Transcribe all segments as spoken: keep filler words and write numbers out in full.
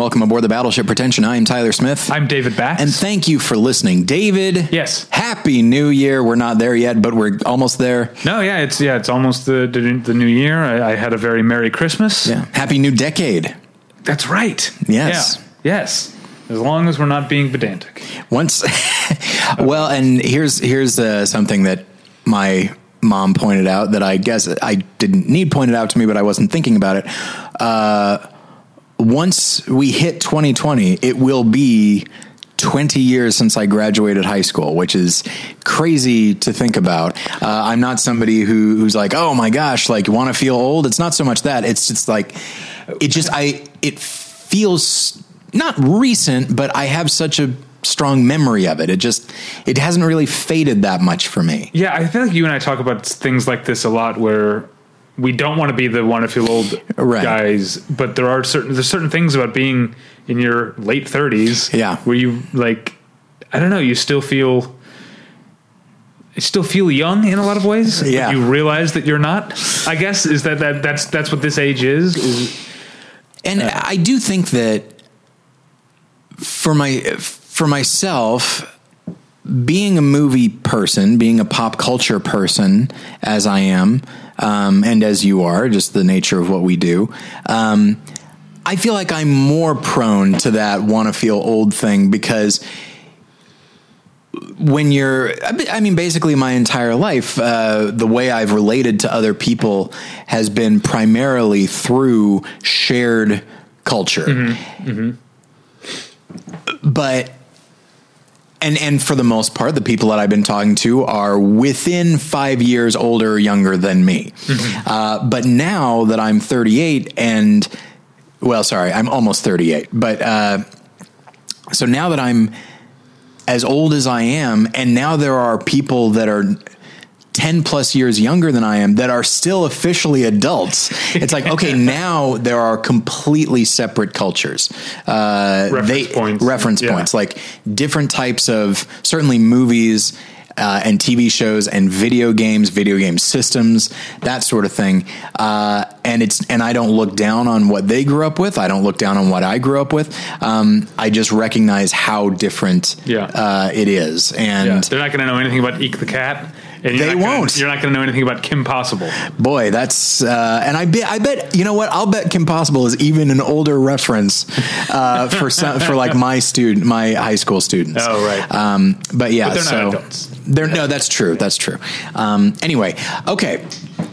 welcome aboard the Battleship Pretension. I am Tyler Smith. I'm David Bax. And thank you for listening. David. Yes. Happy New Year. We're not there yet, but we're almost there. No, yeah, it's yeah, it's almost the the, the new year. I, I had a very Merry Christmas. Yeah. Happy New Decade. That's right. Yes. Yeah. Yes. As long as we're not being pedantic. Once, well, and here's here's uh, something that my mom pointed out that I guess I didn't need pointed out to me, but I wasn't thinking about it. Uh, once we hit twenty twenty, it will be twenty years since I graduated high school, which is crazy to think about. Uh, I'm not somebody who, who's like, oh my gosh, like you want to feel old. It's not so much that it's just like, it just, I, it feels not recent, but I have such a strong memory of it. It just, it hasn't really faded that much for me. Yeah. I feel like you and I talk about things like this a lot where we don't want to be the want to feel old right. guys, but there are certain, there's certain things about being in your late thirties yeah. where you like, I don't know, you still feel, you still feel young in a lot of ways. Yeah. You realize that you're not, I guess, is that, that that's, that's what this age is. is and uh, I do think that for my, for myself, being a movie person, being a pop culture person, as I am, um, and as you are, just the nature of what we do, um, I feel like I'm more prone to that want to feel old thing because when you're, I mean, basically my entire life, uh, the way I've related to other people has been primarily through shared culture. Mm-hmm. Mm-hmm. But, and, and for the most part, the people that I've been talking to are within five years older or younger than me. Mm-hmm. Uh, but now that I'm thirty-eight and, well, sorry, I'm almost thirty-eight, but, uh, so now that I'm as old as I am, and now there are people that are ten plus years younger than I am that are still officially adults. It's like, okay, now there are completely separate cultures, uh, reference they, points, reference yeah. points, like different types of certainly movies, uh, and T V shows and video games, video game systems, that sort of thing. Uh, and it's, and I don't look down on what they grew up with. I don't look down on what I grew up with. Um, I just recognize how different, yeah. uh, it is. And yeah. They're not going to know anything about Eek the Cat. And they won't. Gonna, you're not going to know anything about Kim Possible. Boy, that's uh, and I bet I bet you know what? I'll bet Kim Possible is even an older reference uh, for some, for like my student, my high school students. Oh, right. Um, but yeah, but they're so not adults. They're no, that's true. That's true. Um, anyway, okay.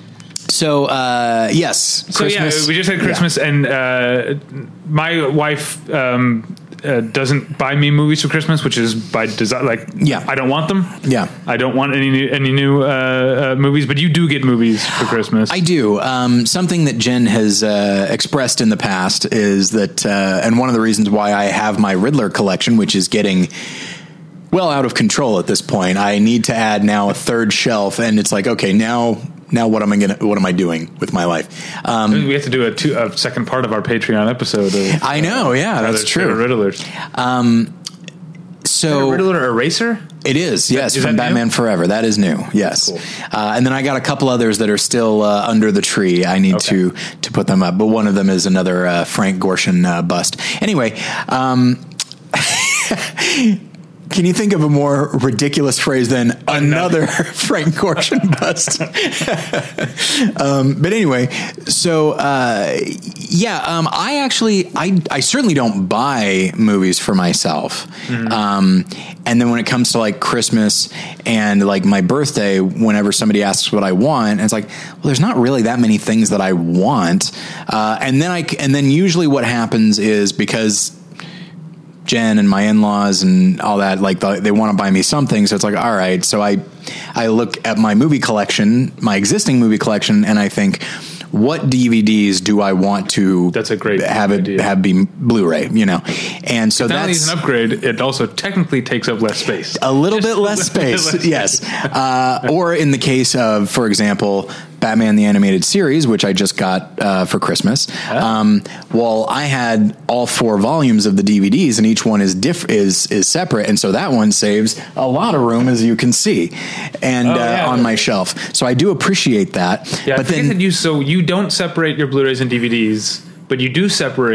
So uh, yes, so Christmas. yeah, we just had Christmas, yeah. and uh, my wife um, uh, doesn't buy me movies for Christmas, which is by design. Like, yeah, I don't want them. Yeah, I don't want any new, any new uh, uh, movies. But you do get movies for Christmas. I do. Um, something that Jen has uh, expressed in the past is that, uh, and one of the reasons why I have my Riddler collection, which is getting well out of control at this point. I need to add now a third shelf, and it's like, okay, now. Now what am I gonna? What am I doing with my life? Um, we have to do a, two, a second part of our Patreon episode. Of, I know, yeah, that's true. Riddlers. Um, so is Riddler Eraser? It is, yes, is from Batman new? Forever. That is new, yes. Cool. Uh, and then I got a couple others that are still uh, under the tree. I need okay. to to put them up, but one of them is another uh, Frank Gorshin uh, bust. Anyway. Um, Can you think of a more ridiculous phrase than another Frank Gorshin bust? um, but anyway, so uh, yeah, um, I actually, I, I certainly don't buy movies for myself. Mm-hmm. Um, and then when it comes to like Christmas and like my birthday, whenever somebody asks what I want, it's like, well, there's not really that many things that I want. Uh, and then I, and then usually what happens is because Jen and my in-laws and all that, like the, they want to buy me something. So it's like, all right. So I, I look at my movie collection, my existing movie collection, and I think, what D V Ds do I want to that's a great have idea. it have be Blu-ray, you know? And so not that's only an upgrade, it also technically takes up less space. A little Just bit less space. Bit less yes. space. uh, or in the case of, for example, Batman the Animated Series, which I just got uh, for Christmas. Oh. Um, well, I had all four volumes of the D V Ds, and each one is diff- is is separate, and so that one saves a lot of room, as you can see, and oh, yeah, uh, on my shelf. So I do appreciate that. Yeah, but I then that you so you don't separate your Blu-rays and D V Ds, but you do separate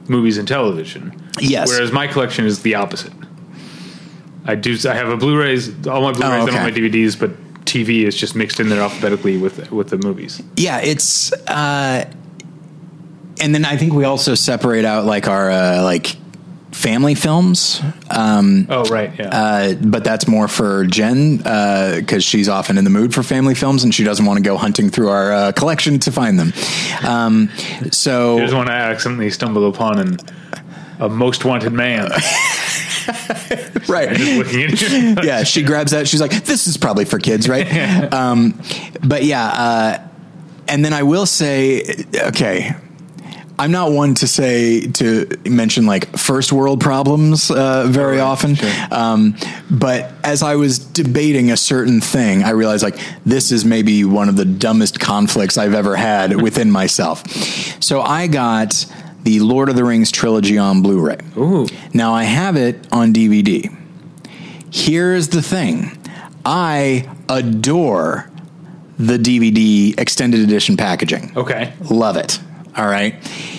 movies and television. Yes. Whereas my collection is the opposite. I do. I have a Blu-rays, all my Blu-rays Oh, okay. and all my D V Ds, but T V is just mixed in there alphabetically with with the movies. Yeah, it's uh, and then I think we also separate out like our uh, like family films. Um, Oh right, yeah. uh, but that's more for Jen because uh, she's often in the mood for family films and she doesn't want to go hunting through our uh, collection to find them. Um, so I just want to accidentally stumble upon an, a Most Wanted Man. Right. Just looking at you. Yeah, she grabs that. She's like, this is probably for kids, right? um, but yeah, uh, and then I will say, okay, I'm not one to say, to mention like first world problems uh, very right, often. sure. Um, but as I was debating a certain thing, I realized like this is maybe one of the dumbest conflicts I've ever had within myself. So I got the Lord of the Rings trilogy on Blu-ray. Ooh. Now I have it on D V D. Here's the thing. I adore the D V D extended edition packaging. Okay. Love it. All right.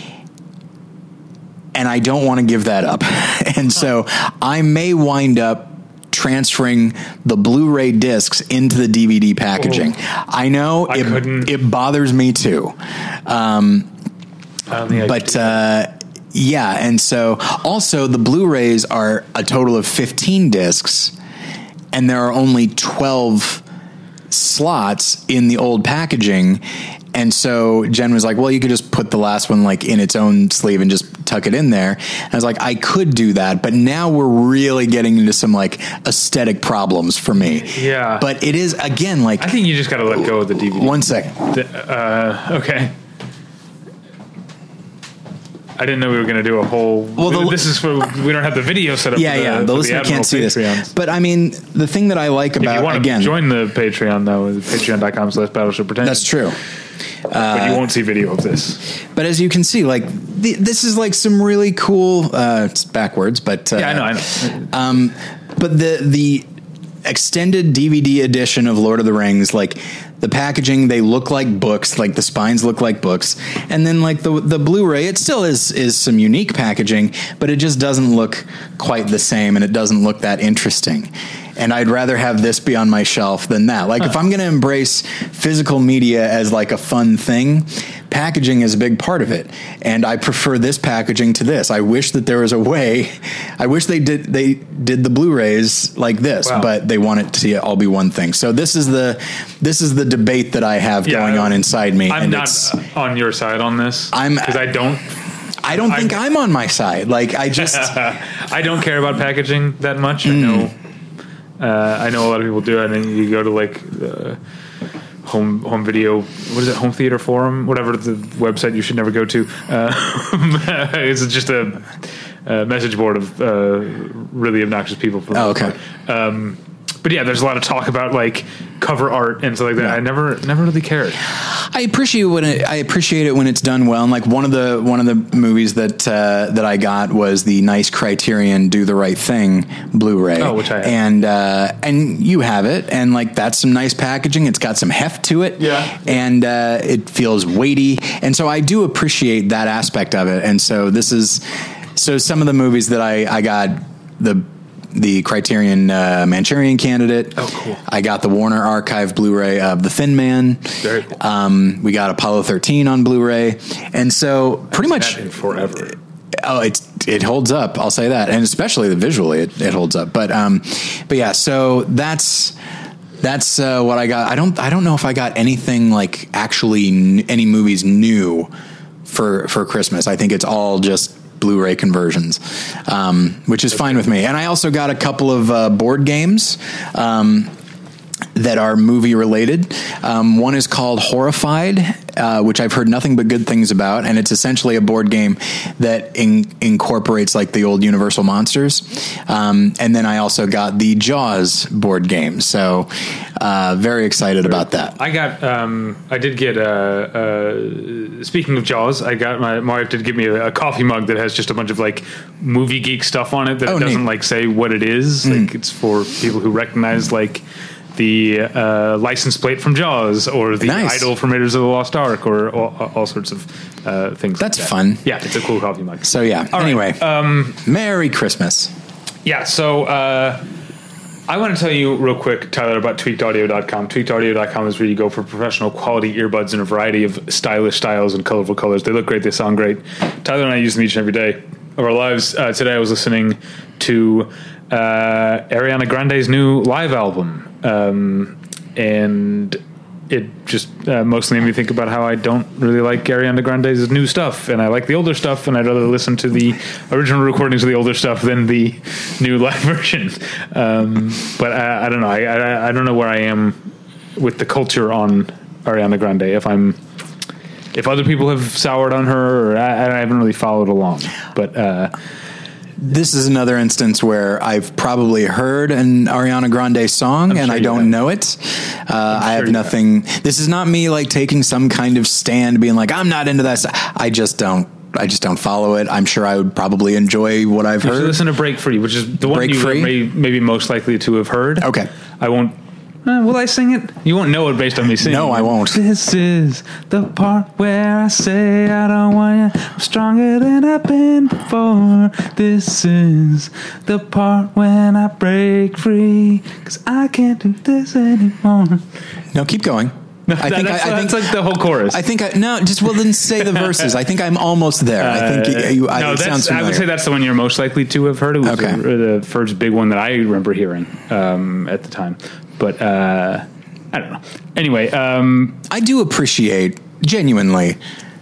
And I don't want to give that up. And so I may wind up transferring the Blu-ray discs into the D V D packaging. Oh. I know I it, couldn't. it bothers me too. Um, I don't think I but could do that. uh, yeah, and so also the Blu-rays are a total of fifteen discs, and there are only twelve slots in the old packaging. And so Jen was like, well, you could just put the last one like in its own sleeve and just tuck it in there. And I was like, I could do that, but now we're really getting into some like aesthetic problems for me. Yeah. But it is, again, like, I think you just got to let go of the D V D. one second. The- uh, okay. I didn't know we were going to do a whole. Well, the- this is for we don't have the video set up. Yeah, for the, yeah. for The listener Admiral can't see this. Patreons. But I mean, the thing that I like If you about, want again, to join the Patreon though, is patreon.com slash battleship pretend. that's true. But you won't see video of this. But as you can see, like the, this is like some really cool. Uh, it's backwards, but uh, Yeah, I know, I know. Um, but the the extended D V D edition of Lord of the Rings, like the packaging, they look like books, like the spines look like books, and then like the the Blu-ray, it still is is some unique packaging, but it just doesn't look quite the same, and it doesn't look that interesting. And I'd rather have this be on my shelf than that. Like, huh. if I'm going to embrace physical media as like a fun thing, packaging is a big part of it. And I prefer this packaging to this. I wish that there was a way. I wish they did they did the Blu-rays like this, Wow. but they want it to all be one thing. So this is the this is the debate that I have Yeah, going on inside me. I'm and not it's, on your side on this. I'm- because I don't. I don't think I'm, I'm on my side. Like I just I don't care about packaging that much. I know. Uh, I know a lot of people do it, and then you go to like the home home video. What is it? Home Theater Forum, whatever the website you should never go to. Uh, it's just a, a message board of uh, really obnoxious people. For Oh, okay. Um, but yeah, there's a lot of talk about like cover art and stuff like that. Yeah. I never never really cared. I appreciate when it, I appreciate it when it's done well. And like one of the one of the movies that uh, that I got was the nice Criterion Do the Right Thing Blu-ray. Oh, which I have. and uh, and you have it, and like that's some nice packaging. It's got some heft to it, Yeah. and uh, it feels weighty, and so I do appreciate that aspect of it. And so this is so some of the movies that I I got the. The Criterion uh, Manchurian Candidate. Oh, cool. I got the Warner Archive Blu-ray of The Thin Man. Very cool. Um, we got Apollo thirteen on Blu-ray, and so pretty much, That in forever. oh, it's it holds up. I'll say that, and especially the visually, it, it holds up. But um, but yeah, so that's that's uh, what I got. I don't I don't know if I got anything like actually n- any movies new for for Christmas. I think it's all just Blu-ray conversions, um, which is fine with me. And I also got a couple of uh, board games um, that are movie related. Um, one is called Horrified, uh, which I've heard nothing but good things about, and it's essentially a board game that in- incorporates like the old Universal monsters. Um, and then I also got the Jaws board game, so uh, very excited about that. I got. Um, I did get. Uh, uh, speaking of Jaws, I got my, my wife did give me a, a coffee mug that has just a bunch of like movie geek stuff on it that Oh, it doesn't neat. like say what it is. Mm. Like it's for people who recognize like the uh, license plate from Jaws, or the Nice. idol from Raiders of the Lost Ark, or all, all sorts of uh, things. That's like that. fun. Yeah, it's a cool coffee mug. So yeah. All anyway, right, um, Merry Christmas. Yeah, so uh, I want to tell you real quick, Tyler, about tweaked audio dot com. tweaked audio dot com is where you go for professional quality earbuds in a variety of stylish styles and colorful colors. They look great. They sound great. Tyler and I use them each and every day of our lives. Uh, today I was listening to uh, Ariana Grande's new live album, um, and it just uh, mostly made me think about how I don't really like Ariana Grande's new stuff, and I like the older stuff, and I'd rather listen to the original recordings of the older stuff than the new live version. Um, but I, I don't know. I, I I don't know where I am with the culture on Ariana Grande. If I'm if other people have soured on her, or I, I haven't really followed along. But uh, This is another instance where I've probably heard an Ariana Grande song I'm and sure I you don't have. know it. Uh, I have you nothing. This is not me like taking some kind of stand, being like, I'm not into that stuff. I just don't. I just don't follow it. I'm sure I would probably enjoy what I've you should heard. listen to Break Free, which is the one Break you Free? may, maybe most likely to have heard. Okay. I won't. Uh, will I sing it? You won't know it based on me singing. No, I won't. This is the part where I say I don't want you. I'm stronger than I've been before. This is the part when I break free, 'cause I can't do this anymore. No, keep going. No, I that- think that's, I, I think that's like the whole chorus. I think I no, just well then say the verses. I think I'm almost there. I think you, I, no, it sounds that's, I would familiar. say that's the one you're most likely to have heard. It was Okay. the, the first big one that I remember hearing um, at the time. But uh, I don't know. Anyway, um, I do appreciate genuinely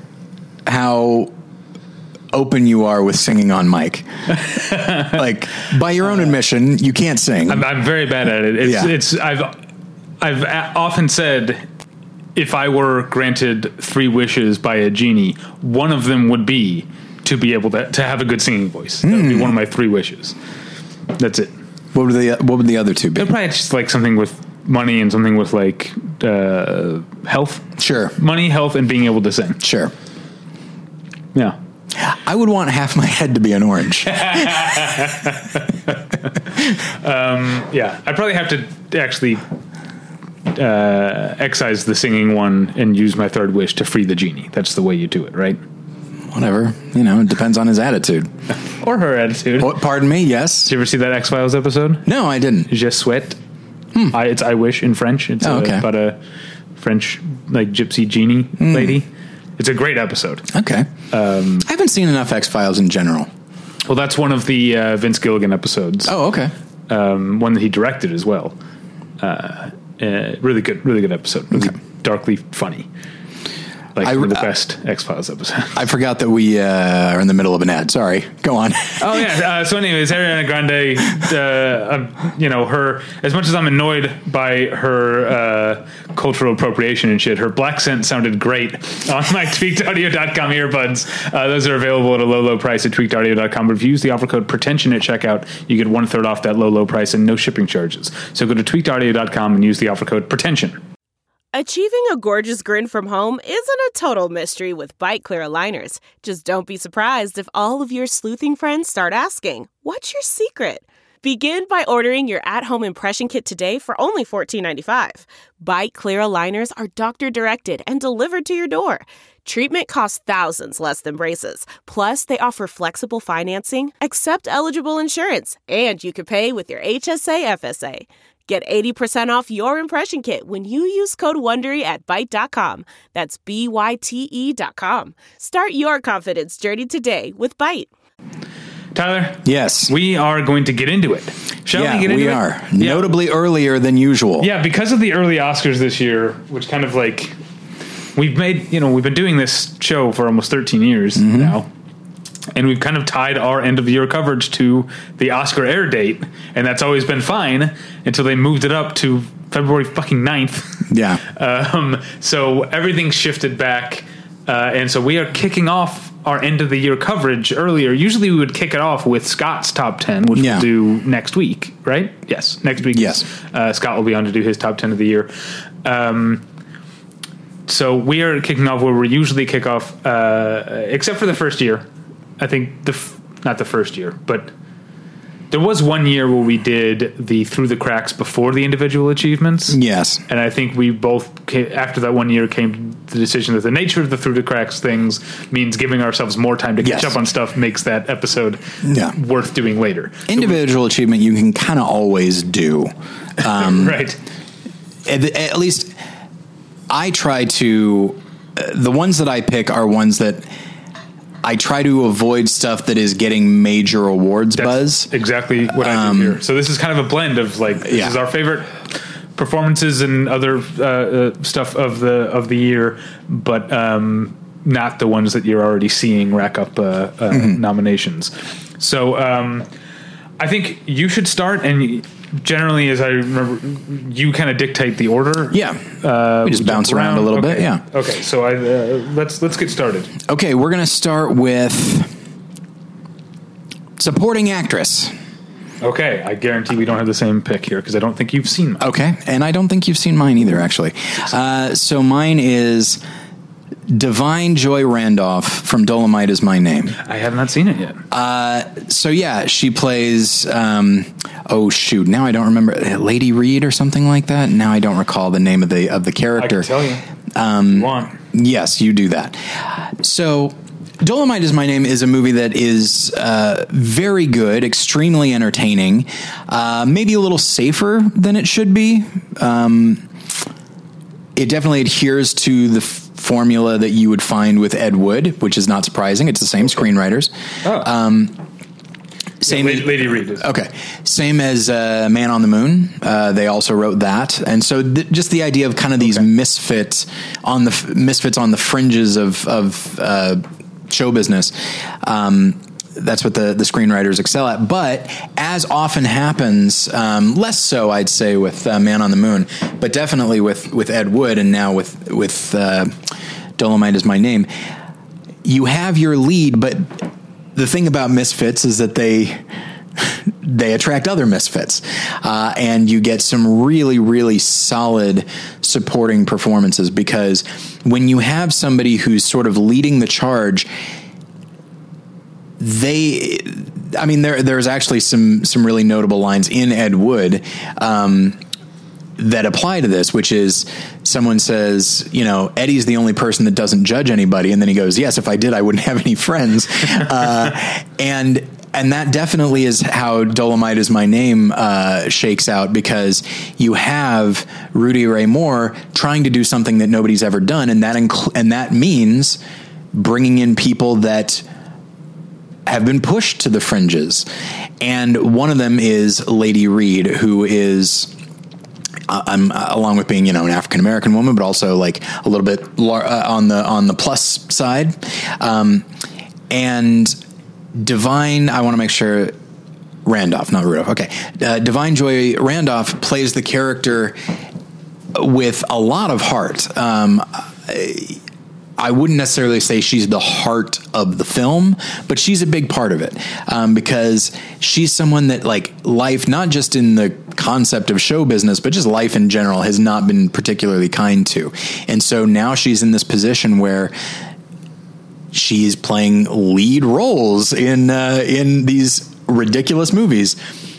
how open you are with singing on mic. Like, by your own admission, you can't sing. I'm, I'm very bad at it. It's, Yeah. it's I've I've a- often said, if I were granted three wishes by a genie, one of them would be to be able to, to have a good singing voice. That would be one of my three wishes. That's it. What would the what would the other two be? Probably just like something with money and something with like uh, health. Sure, Money, health, and being able to sing. sure. Yeah. I would want half my head to be an orange. Yeah. I'd probably have to actually uh, excise the singing one and use my third wish to free the genie. That's the way you do it, right? Whatever, you know, it depends on his attitude. Or her attitude. What? Pardon me. Yes. Did you ever see that X-Files episode? No, I didn't. Je souhaite. I, it's I wish in French. It's Oh, a- okay. about a French like gypsy genie lady. It's a great episode. Okay. Um, I haven't seen enough X Files in general. Well, that's one of the uh, Vince Gilligan episodes. Oh, okay. Um, one that he directed as well. Uh, uh, really good, really good episode. Really Okay. darkly funny. Like I- one of the I- best X-Files episodes. I forgot that we uh, are in the middle of an ad. Sorry. Go on. Oh yeah. Uh, so, anyways, Ariana Grande, uh, um, you know, her. As much as I'm annoyed by her uh, cultural appropriation and shit, her black scent sounded great on my tweaked audio dot com earbuds. Uh, those are available at a low, low price at tweaked audio dot com. But if you use the offer code pretension at checkout, you get one third off that low, low price and no shipping charges. So go to tweaked audio dot com and use the offer code pretension. Achieving a gorgeous grin from home isn't a total mystery with Bite Clear aligners. Just don't be surprised if all of your sleuthing friends start asking, "What's your secret?" Begin by ordering your at-home impression kit today for only fourteen ninety-five. Bite Clear aligners are doctor-directed and delivered to your door. Treatment costs thousands less than braces. Plus, they offer flexible financing, accept eligible insurance, and you can pay with your H S A F S A. Get eighty percent off your impression kit when you use code WONDERY at byte dot com. That's B Y T E dot com. Start your confidence journey today with Byte. Tyler, Yes. we are going to get into it. Shall yeah, we get into we it? are. Yeah. Notably earlier than usual. Yeah, because of the early Oscars this year, which kind of like we've made, you know, we've been doing this show for almost thirteen years Mm-hmm. now. And we've kind of tied our end of the year coverage to the Oscar air date, and that's always been fine until they moved it up to February fucking ninth. Yeah. Um, so everything's shifted back, uh, and so we are kicking off our end of the year coverage earlier. Usually we would kick it off with Scott's top ten, which Yeah. we'll do next week, right? Yes, next week. Yes. Uh, Scott will be on to do his top ten of the year. Um, so we are kicking off where we usually kick off, uh, except for the first year. I think the f- not the first year, but there was one year where we did the Through the Cracks before the individual achievements. Yes. And I think we both, came, after that one year, came to the decision that the nature of the Through the Cracks things means giving ourselves more time to catch yes. up on stuff makes that episode yeah. worth doing later. Individual so we, achievement you can kind of always do. Um, right. At, at least I try to, uh, the ones that I pick are ones that I try to avoid stuff that is getting major awards That's buzz. Exactly what I um, do here. So this is kind of a blend of like, this yeah. is our favorite performances and other uh, uh, stuff of the, of the year, but um, not the ones that you're already seeing rack up uh, uh, mm-hmm. nominations. So um, I think you should start, and generally, as I remember, you kind of dictate the order. Yeah, uh, we just bounce around, around a little okay. bit. Yeah. Okay, so I uh, let's let's get started. Okay, we're gonna start with supporting actress. Okay, I guarantee we don't have the same pick here because I don't think you've seen mine. Okay, and I don't think you've seen mine either, actually. Uh, so mine is Divine Joy Randolph from Dolomite Is My Name. I have not seen it yet. Uh, so yeah, she plays, um, oh shoot, now I don't remember, Lady Reed or something like that. Now I don't recall the name of the, of the character. I can tell you. Um, you want. Yes, you do that. So Dolomite Is My Name is a movie that is uh, very good, extremely entertaining, uh, maybe a little safer than it should be. Um, it definitely adheres to the f- formula that you would find with Ed Wood, which is not surprising. It's the same okay. screenwriters. Oh. Um, same yeah, Lady, Lady Reed. Is. Okay. Same as uh, Man on the Moon. Uh, they also wrote that. And so th- just the idea of kind of these okay. misfits on the f- misfits on the fringes of, of uh, show business. Um, that's what the, the screenwriters excel at. But as often happens, um, less so, I'd say, with uh, Man on the Moon, but definitely with, with Ed Wood and now with, with uh, Dolomite Is My Name, you have your lead, but the thing about misfits is that they they attract other misfits, uh, and you get some really, really solid supporting performances, because when you have somebody who's sort of leading the charge, they, I mean, there there's actually some some really notable lines in Ed Wood um, that apply to this, which is someone says, you know, Eddie's the only person that doesn't judge anybody, and then he goes, yes, if I did, I wouldn't have any friends, uh, and and that definitely is how Dolomite Is My Name uh, shakes out, because you have Rudy Ray Moore trying to do something that nobody's ever done, and that inc- and that means bringing in people that have been pushed to the fringes. And one of them is Lady Reed, who is, uh, um, along with being, you know, an African-American woman, but also like a little bit lar- uh, on the, on the plus side. Um, and Divine, I want to make sure Randolph, not Rudolph. Okay. Uh, Divine Joy Randolph plays the character with a lot of heart. Um, I, I wouldn't necessarily say she's the heart of the film, but she's a big part of it, um, because she's someone that, like, life, not just in the concept of show business, but just life in general, has not been particularly kind to. And so now she's in this position where she's playing lead roles in uh, in these ridiculous movies,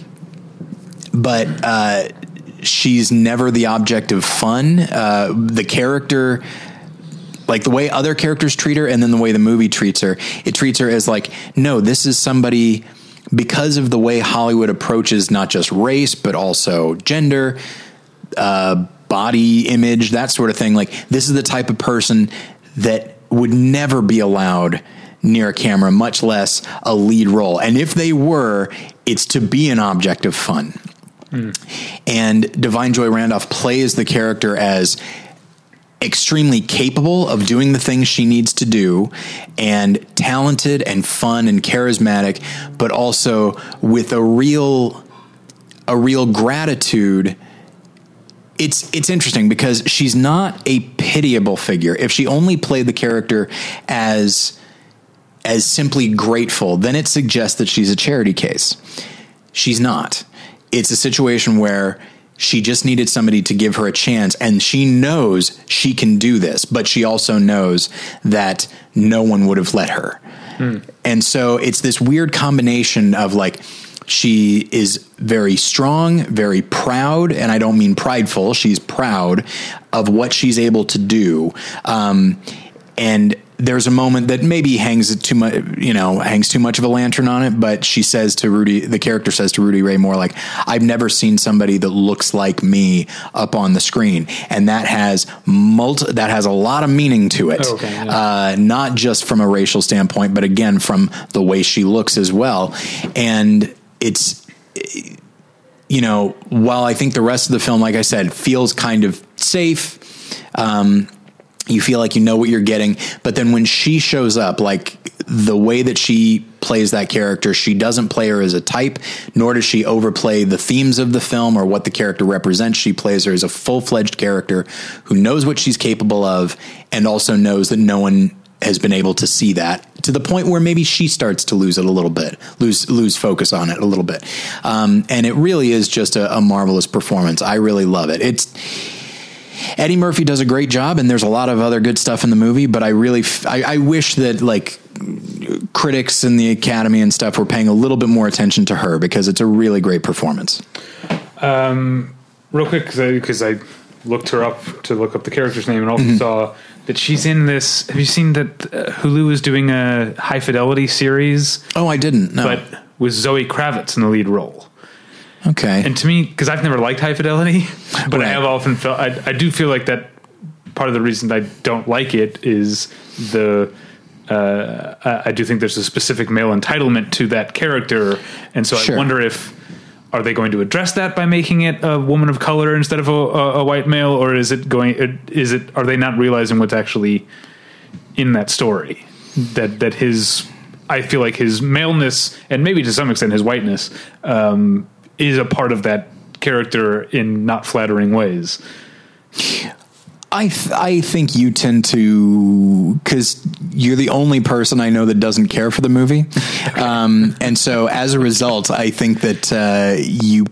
but uh, she's never the object of fun. Uh, the character, like the way other characters treat her and then the way the movie treats her, it treats her as like, no, this is somebody, because of the way Hollywood approaches not just race, but also gender, uh, body image, that sort of thing. Like, this is the type of person that would never be allowed near a camera, much less a lead role. And if they were, it's to be an object of fun. Mm. And Divine Joy Randolph plays the character as extremely capable of doing the things she needs to do, and talented and fun and charismatic, but also with a real, a real gratitude. It's, it's interesting because she's not a pitiable figure. If she only played the character as, as simply grateful, then it suggests that she's a charity case. She's not. It's a situation where she just needed somebody to give her a chance, and she knows she can do this, but she also knows that no one would have let her. Mm. And so it's this weird combination of, like, She is very strong, very proud, and I don't mean prideful. She's proud of what she's able to do. Um, and there's a moment that maybe hangs too much, you know, hangs too much of a lantern on it. But she says to Rudy, the character says to Rudy Ray Moore, like, I've never seen somebody that looks like me up on the screen. And that has multi, that has a lot of meaning to it. Okay, yeah. uh, not just from a racial standpoint, but again, from the way she looks as well. And it's, you know, while I think the rest of the film, like I said, feels kind of safe, um, you feel like you know what you're getting, but then when she shows up, like the way that she plays that character, she doesn't play her as a type, nor does she overplay the themes of the film or what the character represents. She plays her as a full-fledged character who knows what she's capable of and also knows that no one has been able to see that, to the point where maybe she starts to lose it a little bit, lose lose focus on it a little bit. Um, and it really is just a, a marvelous performance. I really love it. It's Eddie Murphy does a great job, and there's a lot of other good stuff in the movie, but I really, I, I wish that like critics and the Academy and stuff were paying a little bit more attention to her, because it's a really great performance. Um, real quick, because I, I looked her up to look up the character's name, and also mm-hmm. saw that she's in this. Have you seen that uh, Hulu is doing a High Fidelity series? Oh, I didn't. No, but with Zoe Kravitz in the lead role. Okay. And to me, because I've never liked High Fidelity, but right. I have often felt, I, I do feel like that part of the reason I don't like it is the, uh, I, I do think there's a specific male entitlement to that character. And so sure. I wonder if, are they going to address that by making it a woman of color instead of a, a, a white male? Or is it going, is it, are they not realizing what's actually in that story? That, that his, I feel like his maleness, and maybe to some extent his whiteness, um, is a part of that character in not flattering ways. I th- I think you tend to, because you're the only person I know that doesn't care for the movie. Okay. Um, and so as a result, I think that uh, you,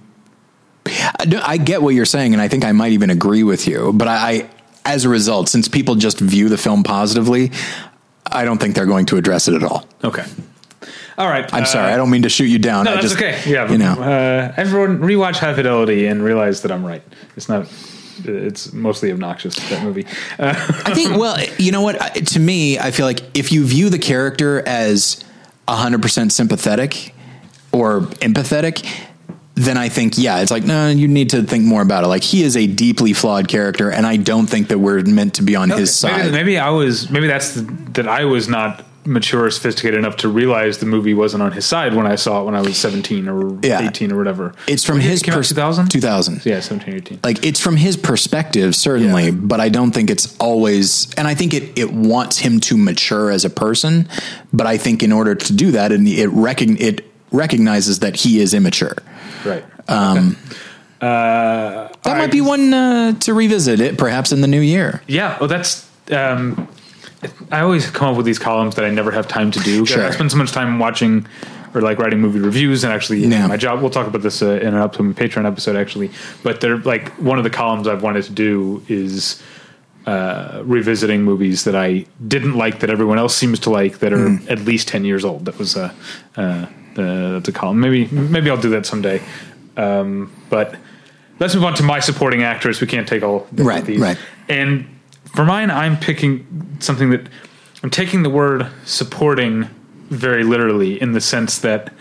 I, I get what you're saying, and I think I might even agree with you. But I, I, as a result, since people just view the film positively, I don't think they're going to address it at all. Okay. All right. I'm uh, sorry. I don't mean to shoot you down. No, I that's just, okay. Yeah. You know, uh, everyone rewatch High Fidelity and realize that I'm right. It's not, it's mostly obnoxious, that movie. Uh, I think, well, you know what? To me, I feel like if you view the character as one hundred percent sympathetic or empathetic, then I think, yeah, it's like, no, you need to think more about it. Like, he is a deeply flawed character, and I don't think that we're meant to be on okay. his side. Maybe, maybe I was, maybe that's the, that I was not mature or sophisticated enough to realize the movie wasn't on his side when I saw it when I was seventeen or yeah. eighteen or whatever. It's from his perspective. two thousand? two thousand. Yeah, seventeen, eighteen. Like, it's from his perspective, certainly, yeah. but I don't think it's always, and I think it, it wants him to mature as a person, but I think in order to do that, and it, recogn- it recognizes that he is immature. Right. Um, okay. uh, that I, might be one uh, to revisit it, perhaps in the new year. Yeah, well, that's... Um, I always come up with these columns that I never have time to do. Sure. I spend so much time watching or like writing movie reviews and actually yeah. my job. We'll talk about this uh, in an upcoming Patreon episode actually, but they're like one of the columns I've wanted to do is uh, revisiting movies that I didn't like that everyone else seems to like that are mm. at least ten years old. That was a, uh, uh, that's a column. Maybe, maybe I'll do that someday. Um, but let's move on to my supporting actress. We can't take all right, these. Right. And for mine, I'm picking something that I'm taking the word supporting very literally in the sense that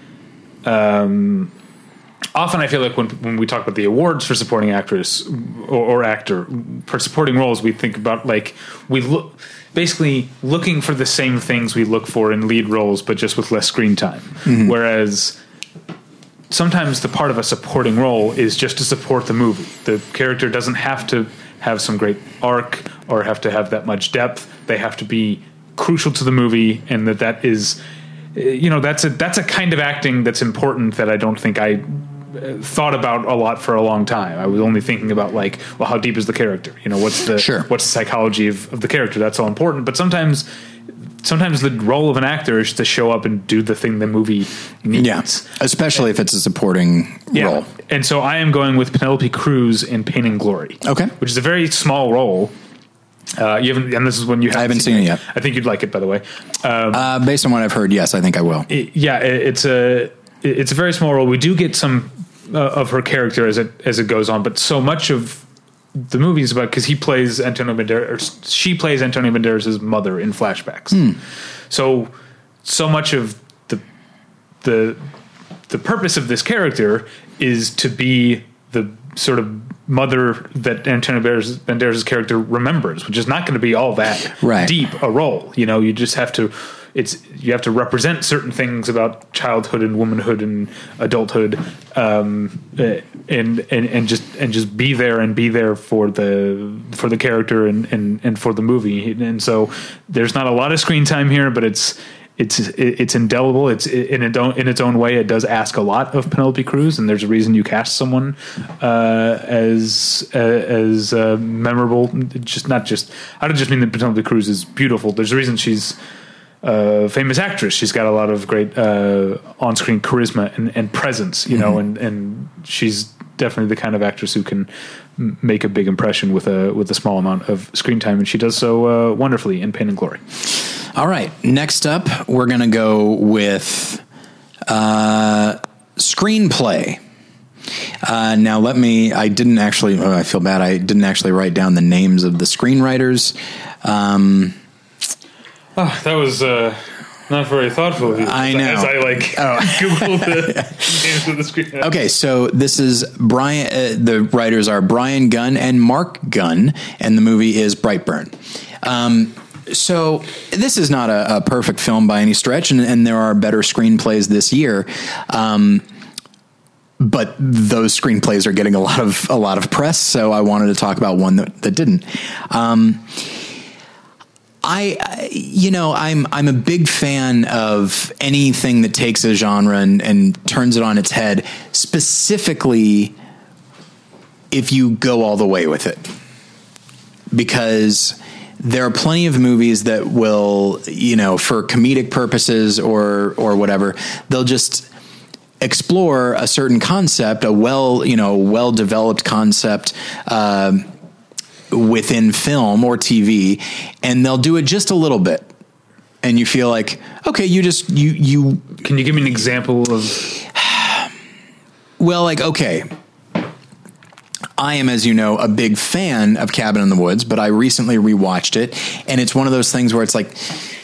um, often I feel like when when we talk about the awards for supporting actress or, or actor for supporting roles, we think about like we look basically looking for the same things we look for in lead roles, but just with less screen time. Mm-hmm. Whereas sometimes the part of a supporting role is just to support the movie. The character doesn't have to have some great arc or have to have that much depth. They have to be crucial to the movie, and that that is, you know, that's a that's a kind of acting that's important that I don't think I thought about a lot for a long time. I was only thinking about like, well, how deep is the character? You know, what's the sure. what's the psychology of, of the character? That's all important. But sometimes sometimes the role of an actor is to show up and do the thing the movie needs. Yeah, especially and, if it's a supporting yeah. role. And so I am going with Penelope Cruz in Pain and Glory. Okay. Which is a very small role. Uh, you haven't, and this is when you haven't I haven't seen, seen it yet. I think you'd like it, by the way. Um, uh, based on what I've heard, yes, I think I will. It, yeah, it, it's a it's a very small role. We do get some uh, of her character as it as it goes on, but so much of the movie is about because he plays Antonio Banderas, or she plays Antonio Banderas' mother in flashbacks. Mm. So so much of the the the purpose of this character is to be the sort of mother that Antonio Banderas, Banderas' character remembers, which is not going to be all that right. deep a role. You know, you just have to. It's you have to represent certain things about childhood and womanhood and adulthood, um, and and and just and just be there and be there for the for the character and, and, and for the movie. And so there's not a lot of screen time here, but it's it's it's indelible. It's in its own in its own way. It does ask a lot of Penelope Cruz, and there's a reason you cast someone uh, as uh, as uh, memorable. Just not just I don't just mean that Penelope Cruz is beautiful. There's a reason she's Uh, famous actress. She's got a lot of great uh, on-screen charisma and, and presence, you know, mm-hmm. and, and she's definitely the kind of actress who can m- make a big impression with a with a small amount of screen time, and she does so uh, wonderfully in Pain and Glory. All right, next up, we're going to go with uh, screenplay. Uh, now, let me. I didn't actually. Oh, I feel bad. I didn't actually write down the names of the screenwriters. Um, Oh, that was uh, not very thoughtful of you. I know. As I like oh. Google the names of the screen. Okay, so this is Brian. Uh, the writers are Brian Gunn and Mark Gunn, and the movie is Brightburn. Um, so this is not a, a perfect film by any stretch, and, and there are better screenplays this year. Um, but those screenplays are getting a lot of a lot of press, so I wanted to talk about one that, that didn't. Um, I, you know, I'm I'm a big fan of anything that takes a genre and, and turns it on its head, specifically if you go all the way with it. Because there are plenty of movies that will, you know, for comedic purposes or or whatever, they'll just explore a certain concept, a well, you know, well-developed concept, um, within film or T V, and they'll do it just a little bit, and you feel like, okay, you just you you can you give me an example of well, like, okay, I am, as you know, a big fan of Cabin in the Woods, but I recently rewatched it, and it's one of those things where it's like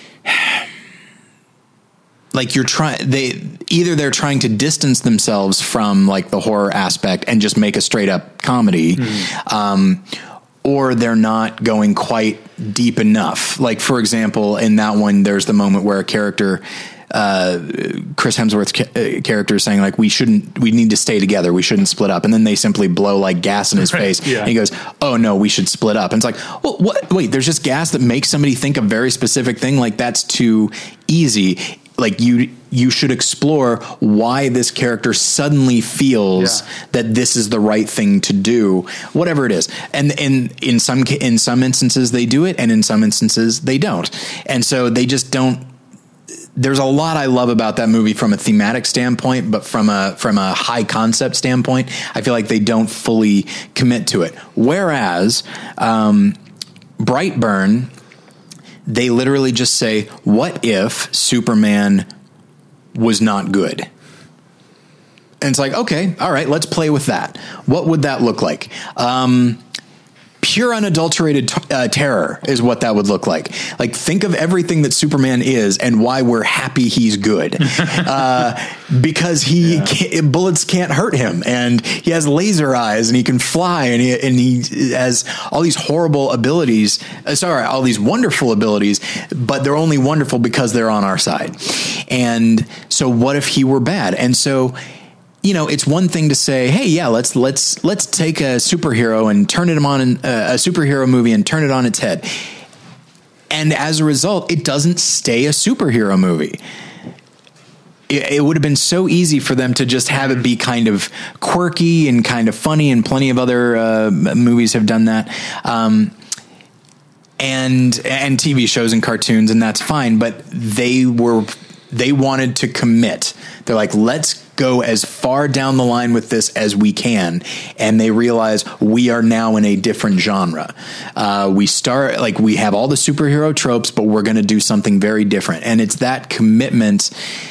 like you're trying they either they're trying to distance themselves from like the horror aspect and just make a straight up comedy, mm-hmm. um or they're not going quite deep enough. Like, for example, in that one, there's the moment where a character, uh, Chris Hemsworth's ca- character is saying, like, we shouldn't, we need to stay together. We shouldn't split up. And then they simply blow like gas in his right, face. Yeah. And he goes, oh no, we should split up. And it's like, well, what? Wait, there's just gas that makes somebody think a very specific thing. Like, that's too easy. Like, you, you should explore why this character suddenly feels yeah. that this is the right thing to do, whatever it is. And in, in some, in some instances they do it, and in some instances they don't. And so they just don't, there's a lot I love about that movie from a thematic standpoint, but from a, from a high concept standpoint, I feel like they don't fully commit to it. Whereas, um, Brightburn, they literally just say, what if Superman was not good? And it's like, okay, all right, let's play with that. What would that look like? Um, pure unadulterated t- uh, terror is what that would look like. Like, think of everything that Superman is and why we're happy he's good. uh, because he yeah. can't, bullets can't hurt him, and he has laser eyes, and he can fly, and he, and he has all these horrible abilities. Uh, sorry, all these wonderful abilities, but they're only wonderful because they're on our side. And so what if he were bad? And so, you know, it's one thing to say, hey, yeah, let's let's let's take a superhero and turn it on in, uh, a superhero movie and turn it on its head. And as a result, it doesn't stay a superhero movie. It, it would have been so easy for them to just have it be kind of quirky and kind of funny, and plenty of other uh, movies have done that. Um, and and T V shows and cartoons, and that's fine. But they were they wanted to commit. They're like, let's go as far down the line with this as we can. And they realize we are now in a different genre. Uh, we start like we have all the superhero tropes, but we're going to do something very different. And it's that commitment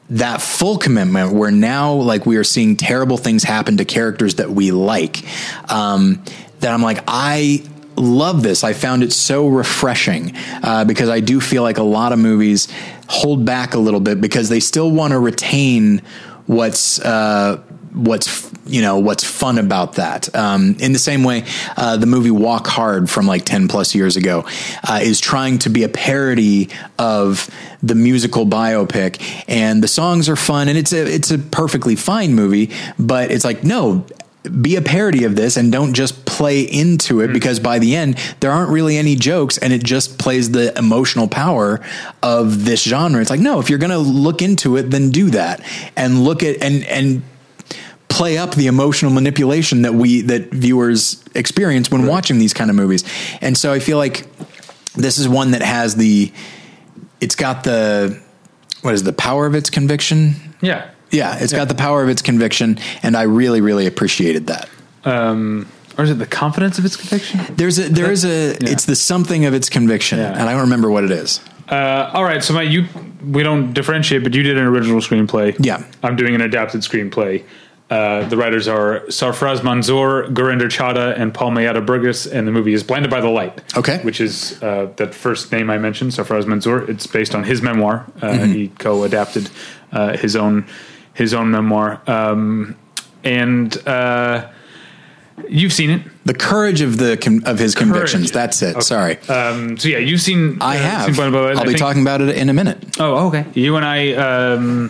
that full commitment where now like we are seeing terrible things happen to characters that we like, um, that I'm like, I love this. I found it so refreshing, uh, because I do feel like a lot of movies hold back a little bit because they still want to retain what's, uh, what's, you know, what's fun about that. Um, in the same way, uh, the movie Walk Hard from like ten plus years ago, uh, is trying to be a parody of the musical biopic, and the songs are fun and it's a, it's a perfectly fine movie, but it's like, no, be a parody of this and don't just play into it, mm. because by the end there aren't really any jokes and it just plays the emotional power of this genre. It's like, no, if you're going to look into it, then do that and look at, and, and, play up the emotional manipulation that we, that viewers experience when right. watching these kind of movies. And so I feel like this is one that has the, it's got the, what is the power of its conviction? Yeah. Yeah. It's yeah. got the power of its conviction. And I really, really appreciated that. Um, or is it the confidence of its conviction? There's a, there is a, yeah. it's the something of its conviction. Yeah. And I don't remember what it is. Uh, all right. So my, you, we don't differentiate, but you did an original screenplay. Yeah. I'm doing an adapted screenplay. Uh, the writers are Sarfraz Manzoor, Gurinder Chadha, and Paul Mayada Burgess, and the movie is Blinded by the Light. Okay. Which is uh, that first name I mentioned, Sarfraz Manzoor. It's based on his memoir. Uh, mm-hmm. He co-adapted uh, his own his own memoir. Um, and uh, you've seen it. The courage of the con- of his courage. convictions. That's it. Okay. Sorry. Um, so yeah, you've seen. I uh, have. Seen Blinded by the Light. I'll I be think, talking about it in a minute. Oh, okay. You and I, um,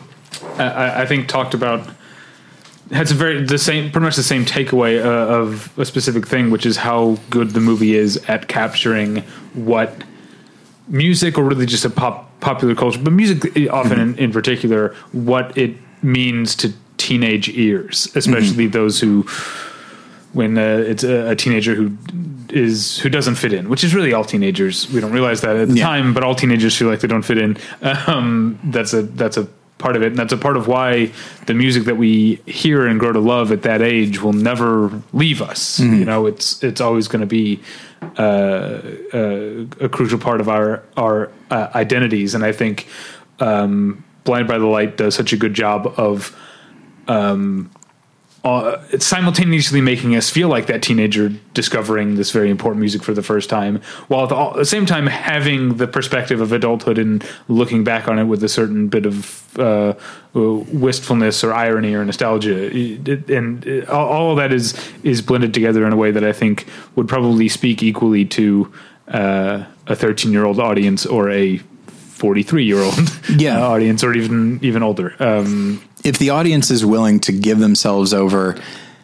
I, I think, talked about. Had some very the same, pretty much the same takeaway uh, of a specific thing, which is how good the movie is at capturing what music, or really just a pop popular culture, but music often mm-hmm. in, in particular, what it means to teenage ears, especially mm-hmm. those who, when uh, it's a, a teenager who is who doesn't fit in, which is really all teenagers. We don't realize that at the yeah. time, but all teenagers feel like they don't fit in. Um, that's a that's a part of it, and that's a part of why the music that we hear and grow to love at that age will never leave us. Mm-hmm. You know, it's it's always going to be uh, uh, a crucial part of our our uh, identities, and I think um, Blinded by the Light does such a good job of um, uh, simultaneously making us feel like that teenager discovering this very important music for the first time, while at the, at the same time having the perspective of adulthood and looking back on it with a certain bit of uh, wistfulness or irony or nostalgia. It, and it, all of that is is blended together in a way that I think would probably speak equally to uh, a thirteen-year-old audience or a forty-three-year-old yeah. uh, audience, or even even older. Um, if the audience is willing to give themselves over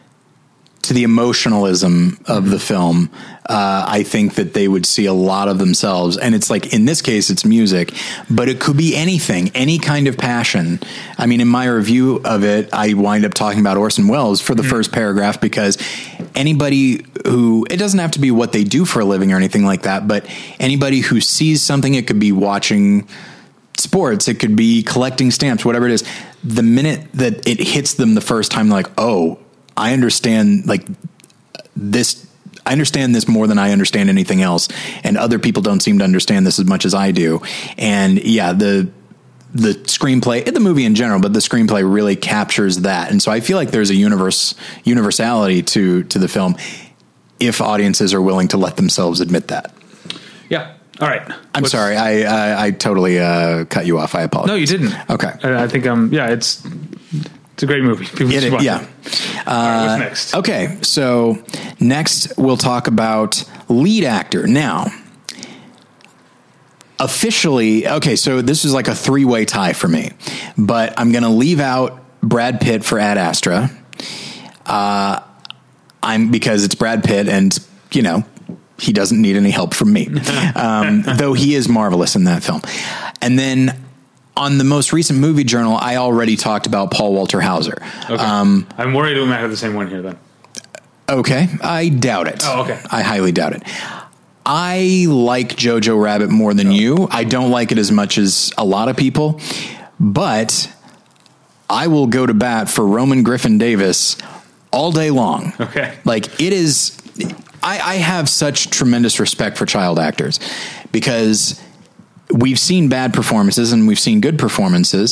to the emotionalism of mm-hmm. the film, uh, I think that they would see a lot of themselves. And it's like, in this case, it's music, but it could be anything, any kind of passion. I mean, in my review of it, I wind up talking about Orson Welles for the mm-hmm. first paragraph, because anybody who, it doesn't have to be what they do for a living or anything like that, but anybody who sees something, it could be watching sports, it could be collecting stamps, whatever it is. The minute that it hits them the first time, like, oh, I understand like this. I understand this more than I understand anything else. And other people don't seem to understand this as much as I do. And yeah, the, the screenplay, the movie in general, but the screenplay really captures that. And so I feel like there's a universe, universality to, to the film, if audiences are willing to let themselves admit that. Yeah. All right. I'm What's, sorry. I, I, I totally uh, cut you off. I apologize. No, you didn't. Okay. I, I think um yeah, it's it's a great movie. People it, should yeah. It. Uh, All right, what's next? Okay, so next we'll talk about lead actor. Now, officially, okay, so this is like a three-way tie for me, but I'm going to leave out Brad Pitt for Ad Astra. Uh, I'm because it's Brad Pitt, and you know, he doesn't need any help from me, um, though he is marvelous in that film. And then on the most recent Movie Journal, I already talked about Paul Walter Hauser. Okay. Um, I'm worried we might have the same one here then. Okay. I doubt it. Oh, okay. I highly doubt it. I like Jojo Rabbit more than oh. you. I don't like it as much as a lot of people, but I will go to bat for Roman Griffin Davis all day long. Okay. Like, it is, I, I have such tremendous respect for child actors, because we've seen bad performances and we've seen good performances.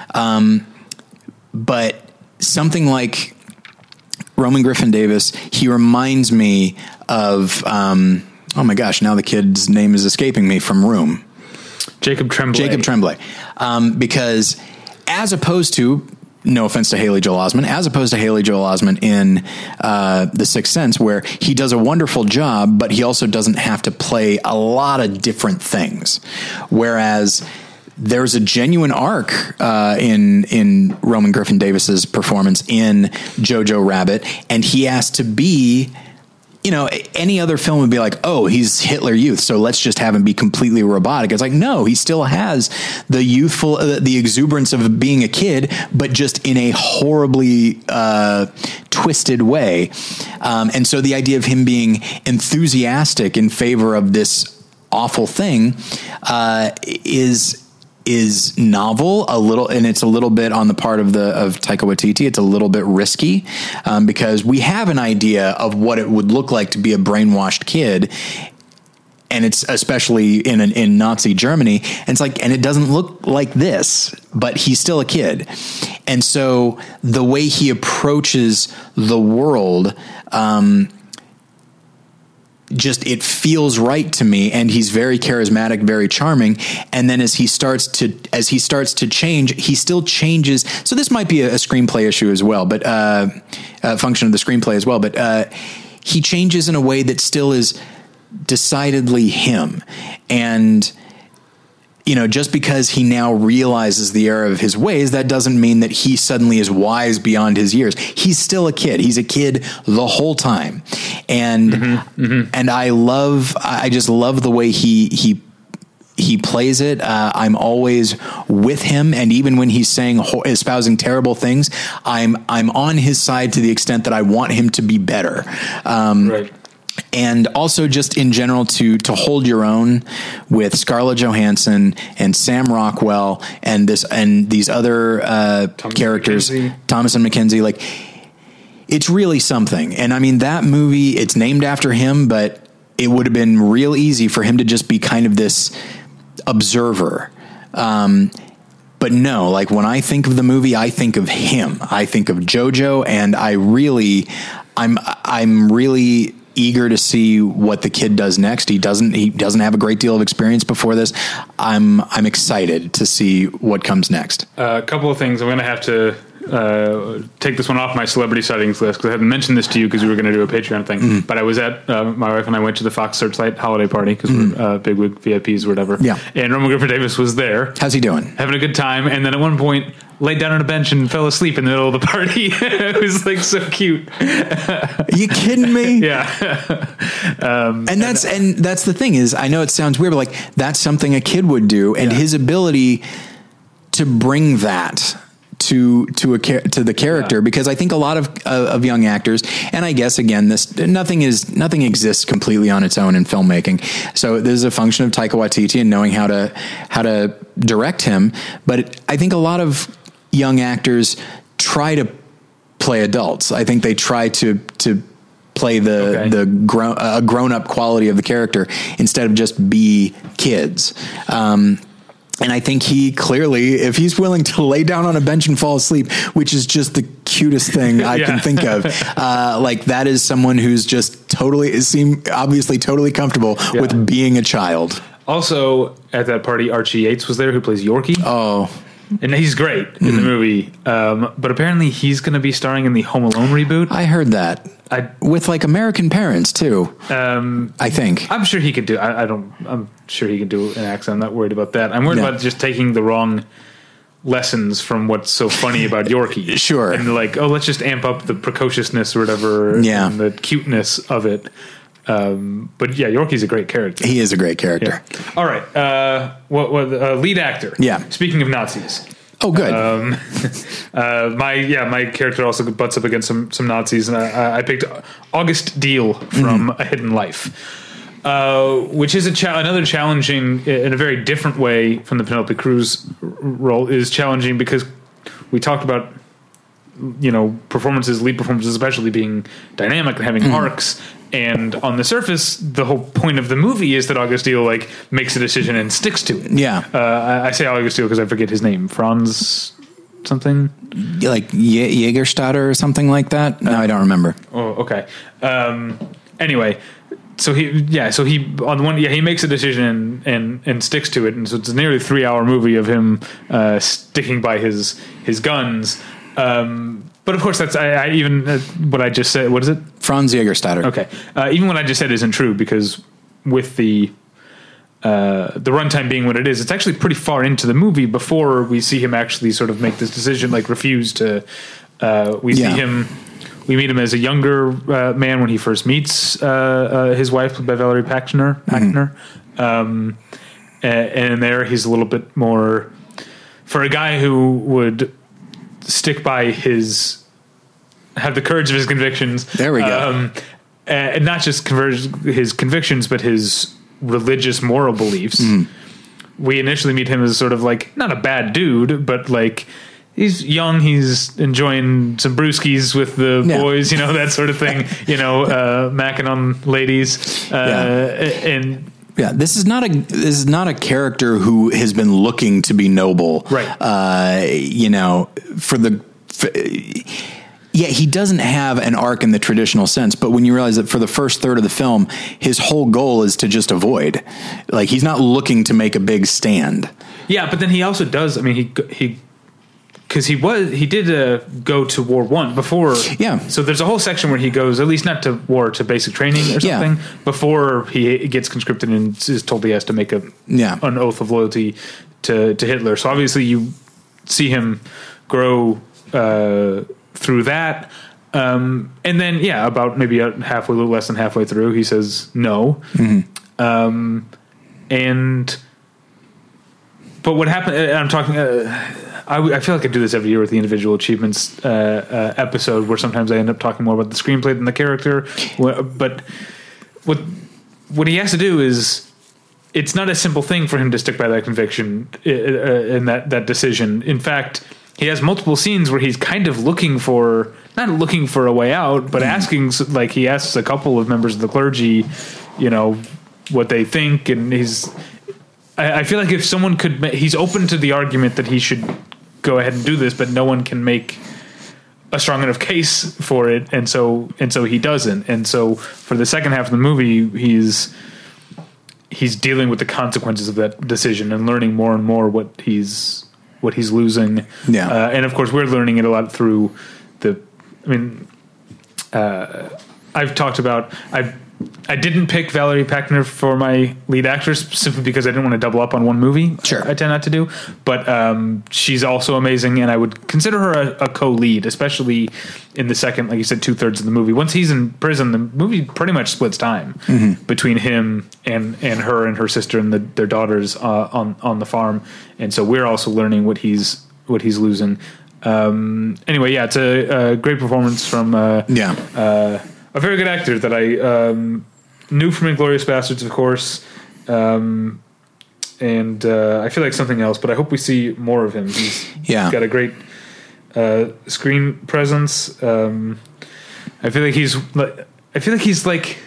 Um, but something like Roman Griffin Davis, he reminds me of, um, oh my gosh, now the kid's name is escaping me from Room. Jacob Tremblay. Jacob Tremblay. Um, because as opposed to, no offense to Haley Joel Osment, as opposed to Haley Joel Osment in uh, The Sixth Sense, where he does a wonderful job, but he also doesn't have to play a lot of different things. Whereas there's a genuine arc uh, in in Roman Griffin Davis's performance in Jojo Rabbit, and he has to be, you know, any other film would be like, oh, he's Hitler Youth, so let's just have him be completely robotic. It's like, no, he still has the youthful, uh, the exuberance of being a kid, but just in a horribly uh, twisted way. Um, and so the idea of him being enthusiastic in favor of this awful thing uh, is is novel a little, and it's a little bit on the part of the of Taika Waititi. It's a little bit risky um, because we have an idea of what it would look like to be a brainwashed kid, and it's especially in an, in Nazi Germany. And it's like, and it doesn't look like this, but he's still a kid, and so the way he approaches the world. Um, just it feels right to me, and he's very charismatic, very charming. And then as he starts to as he starts to change, he still changes. So this might be a, a screenplay issue as well, but uh, a function of the screenplay as well. But uh, he changes in a way that still is decidedly him. And you know, just because he now realizes the error of his ways, that doesn't mean that he suddenly is wise beyond his years. He's still a kid. He's a kid the whole time. And, mm-hmm, mm-hmm. and I love, I just love the way he, he, he plays it. Uh, I'm always with him. And even when he's saying, espousing terrible things, I'm, I'm on his side to the extent that I want him to be better. Um, right. And also just in general to, to hold your own with Scarlett Johansson and Sam Rockwell and this, and these other, uh, Thomas characters, McKenzie. Thomas and Mackenzie, like it's really something. And I mean, that movie, it's named after him, but it would have been real easy for him to just be kind of this observer. Um, But no, like when I think of the movie, I think of him. I think of Jojo, and I really, I'm, I'm really eager to see what the kid does next. He doesn't, he doesn't have a great deal of experience before this. I'm, I'm excited to see what comes next. Uh, a couple of things. I'm going to have to uh, take this one off my celebrity sightings list because I hadn't mentioned this to you because we were going to do a Patreon thing. Mm. But I was at, uh, my wife and I went to the Fox Searchlight holiday party because mm. we're uh, bigwig V I Ps or whatever. Yeah. And Roman Griffin Davis was there. How's he doing? Having a good time. And then at one point, laid down on a bench and fell asleep in the middle of the party. It was like so cute. Are you kidding me? Yeah. um, and that's, and that's the thing is, I know it sounds weird, but like that's something a kid would do. And yeah. his ability to bring that to, to a, to the character, yeah. because I think a lot of, uh, of young actors, and I guess again, this, nothing is, nothing exists completely on its own in filmmaking. So this is a function of Taika Waititi and knowing how to, how to direct him. But I think a lot of young actors try to play adults. I think they try to, to play the, okay. the grown, uh, grown up quality of the character instead of just be kids. Um, and I think he clearly, if he's willing to lay down on a bench and fall asleep, which is just the cutest thing I yeah. can think of, uh, like that is someone who's just totally, seem obviously totally comfortable yeah. with being a child. Also at that party, Archie Yates was there, who plays Yorkie. Oh, and he's great in mm. the movie. Um, but apparently he's going to be starring in the Home Alone reboot. I heard that. I, with like American parents too. Um, I think. I'm sure he could do, I, I don't, I'm sure he can do an accent. I'm not worried about that. I'm worried no. about just taking the wrong lessons from what's so funny about Yorkie. Sure. And like, oh, let's just amp up the precociousness or whatever. Yeah. And the cuteness of it. Um, but yeah, Yorkie's a great character. He is a great character. Yeah. All right. Uh, what, what, uh, lead actor. Yeah. Speaking of Nazis. Oh, good. Um, uh, my, yeah, my character also butts up against some, some Nazis, and I, I picked August Diehl from mm-hmm. A Hidden Life, uh, which is a cha- another challenging, in a very different way from the Penelope Cruz role, is challenging because we talked about, you know, performances, lead performances, especially being dynamic and having mm. arcs. And on the surface, the whole point of the movie is that August Diehl like makes a decision and sticks to it. Yeah. Uh, I, I say August Diehl because I forget his name. Franz something like Ye- Jägerstätter or something like that. No, uh, I don't remember. Oh, okay. Um, anyway, so he, yeah, so he on the one, yeah, he makes a decision and, and, and sticks to it. And so it's a nearly three hour movie of him, uh, sticking by his, his guns. Um, but of course that's, I, I even, uh, what I just said, what is it? Franz Jägerstätter. Okay. Uh, even what I just said isn't true, because with the, uh, the runtime being what it is, it's actually pretty far into the movie before we see him actually sort of make this decision, like refuse to, uh, we yeah. see him, we meet him as a younger uh, man when he first meets uh, uh, his wife, played by Valerie Pachner. Pachner. Mm-hmm. Um, and, and there he's a little bit more, for a guy who would stick by his, have the courage of his convictions. There we go. Um, and not just converge his convictions, but his religious moral beliefs. Mm. We initially meet him as sort of like, not a bad dude, but like, he's young, he's enjoying some brewskis with the yeah. boys, you know, that sort of thing, you know, uh, macking on ladies. Uh, yeah. And yeah, this is not a, this is not a character who has been looking to be noble. Right. Uh, you know, for the, for, yeah, he doesn't have an arc in the traditional sense, but when you realize that for the first third of the film, his whole goal is to just avoid, like, he's not looking to make a big stand. Yeah. But then he also does, I mean, he, he, Because he was, he did uh, go to War One before. Yeah. So there's a whole section where he goes, at least not to war, to basic training or something, yeah. before he gets conscripted and is told he has to make a yeah. an oath of loyalty to, to Hitler. So obviously you see him grow uh, through that. Um, and then, yeah, about maybe halfway, a little less than halfway through, he says no. Mm-hmm. Um, and, but what happened, I'm talking... Uh, I, I feel like I do this every year with the individual achievements uh, uh, episode, where sometimes I end up talking more about the screenplay than the character. But what what he has to do is, it's not a simple thing for him to stick by that conviction uh, and that, that decision. In fact, he has multiple scenes where he's kind of looking for, not looking for a way out, but mm. asking, like he asks a couple of members of the clergy, you know, what they think. And he's, I, I feel like if someone could, he's open to the argument that he should go ahead and do this, but no one can make a strong enough case for it, and so and so he doesn't. And so for the second half of the movie, he's he's dealing with the consequences of that decision and learning more and more what he's what he's losing. Yeah, uh, and of course we're learning it a lot through the. I mean, uh, I've talked about I. I didn't pick Valerie Pachner for my lead actress simply because I didn't want to double up on one movie. Sure. I, I tend not to do, but um, she's also amazing, and I would consider her a, a co-lead, especially in the second, like you said, two thirds of the movie. Once he's in prison, the movie pretty much splits time mm-hmm. between him and, and her and her sister and the, their daughters uh, on on the farm, and so we're also learning what he's what he's losing. Um, anyway, yeah, it's a, a great performance from uh, yeah. Uh, a very good actor that I um, knew from Inglourious Bastards, of course, um, and uh, I feel like something else, but I hope we see more of him. He's, yeah. he's got a great uh, screen presence. Um, I feel like he's like, I feel like he's like,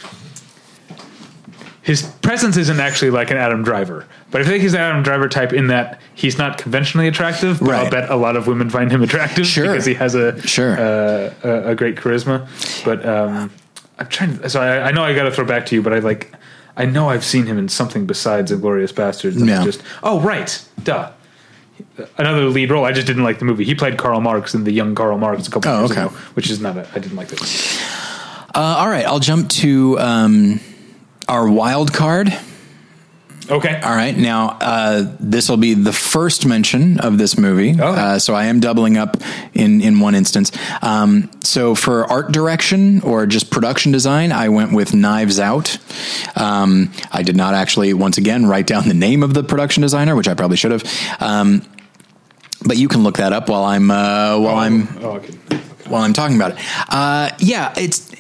his presence isn't actually like an Adam Driver, but I feel like he's an Adam Driver type in that he's not conventionally attractive, but right. I'll bet a lot of women find him attractive sure. because he has a sure. uh, a, a great charisma. But um, I'm trying to, so I, I know I got to throw back to you, but I like, I know I've seen him in something besides Inglourious Bastards. And yeah. just, oh, right. Duh. Another lead role. I just didn't like the movie. He played Karl Marx in The Young Karl Marx a couple oh, years okay. ago, which is not a, I didn't like that. Uh, all right. I'll jump to um, our wild card. Okay. All right. Now, uh, this will be the first mention of this movie. Oh. Uh, so I am doubling up in, in one instance. Um, so for art direction or just production design, I went with Knives Out. Um, I did not actually, once again, write down the name of the production designer, which I probably should have. Um, but you can look that up while I'm, uh, while oh. I'm, oh, okay. Okay. while I'm talking about it. Uh, yeah, it's,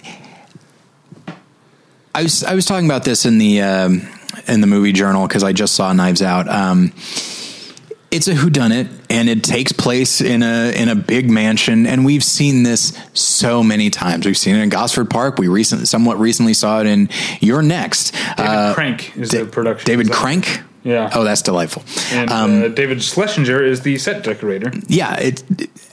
I was, I was talking about this in the, um, in the movie journal, because I just saw Knives Out. Um, it's a whodunit, and it takes place in a in a big mansion, and we've seen this so many times. We've seen it in Gosford Park. We recently, somewhat recently, saw it in You're Next. David uh, Crank is da- the production. David design. Crank. Yeah. Oh, that's delightful. And um, uh, David Schlesinger is the set decorator. Yeah. It,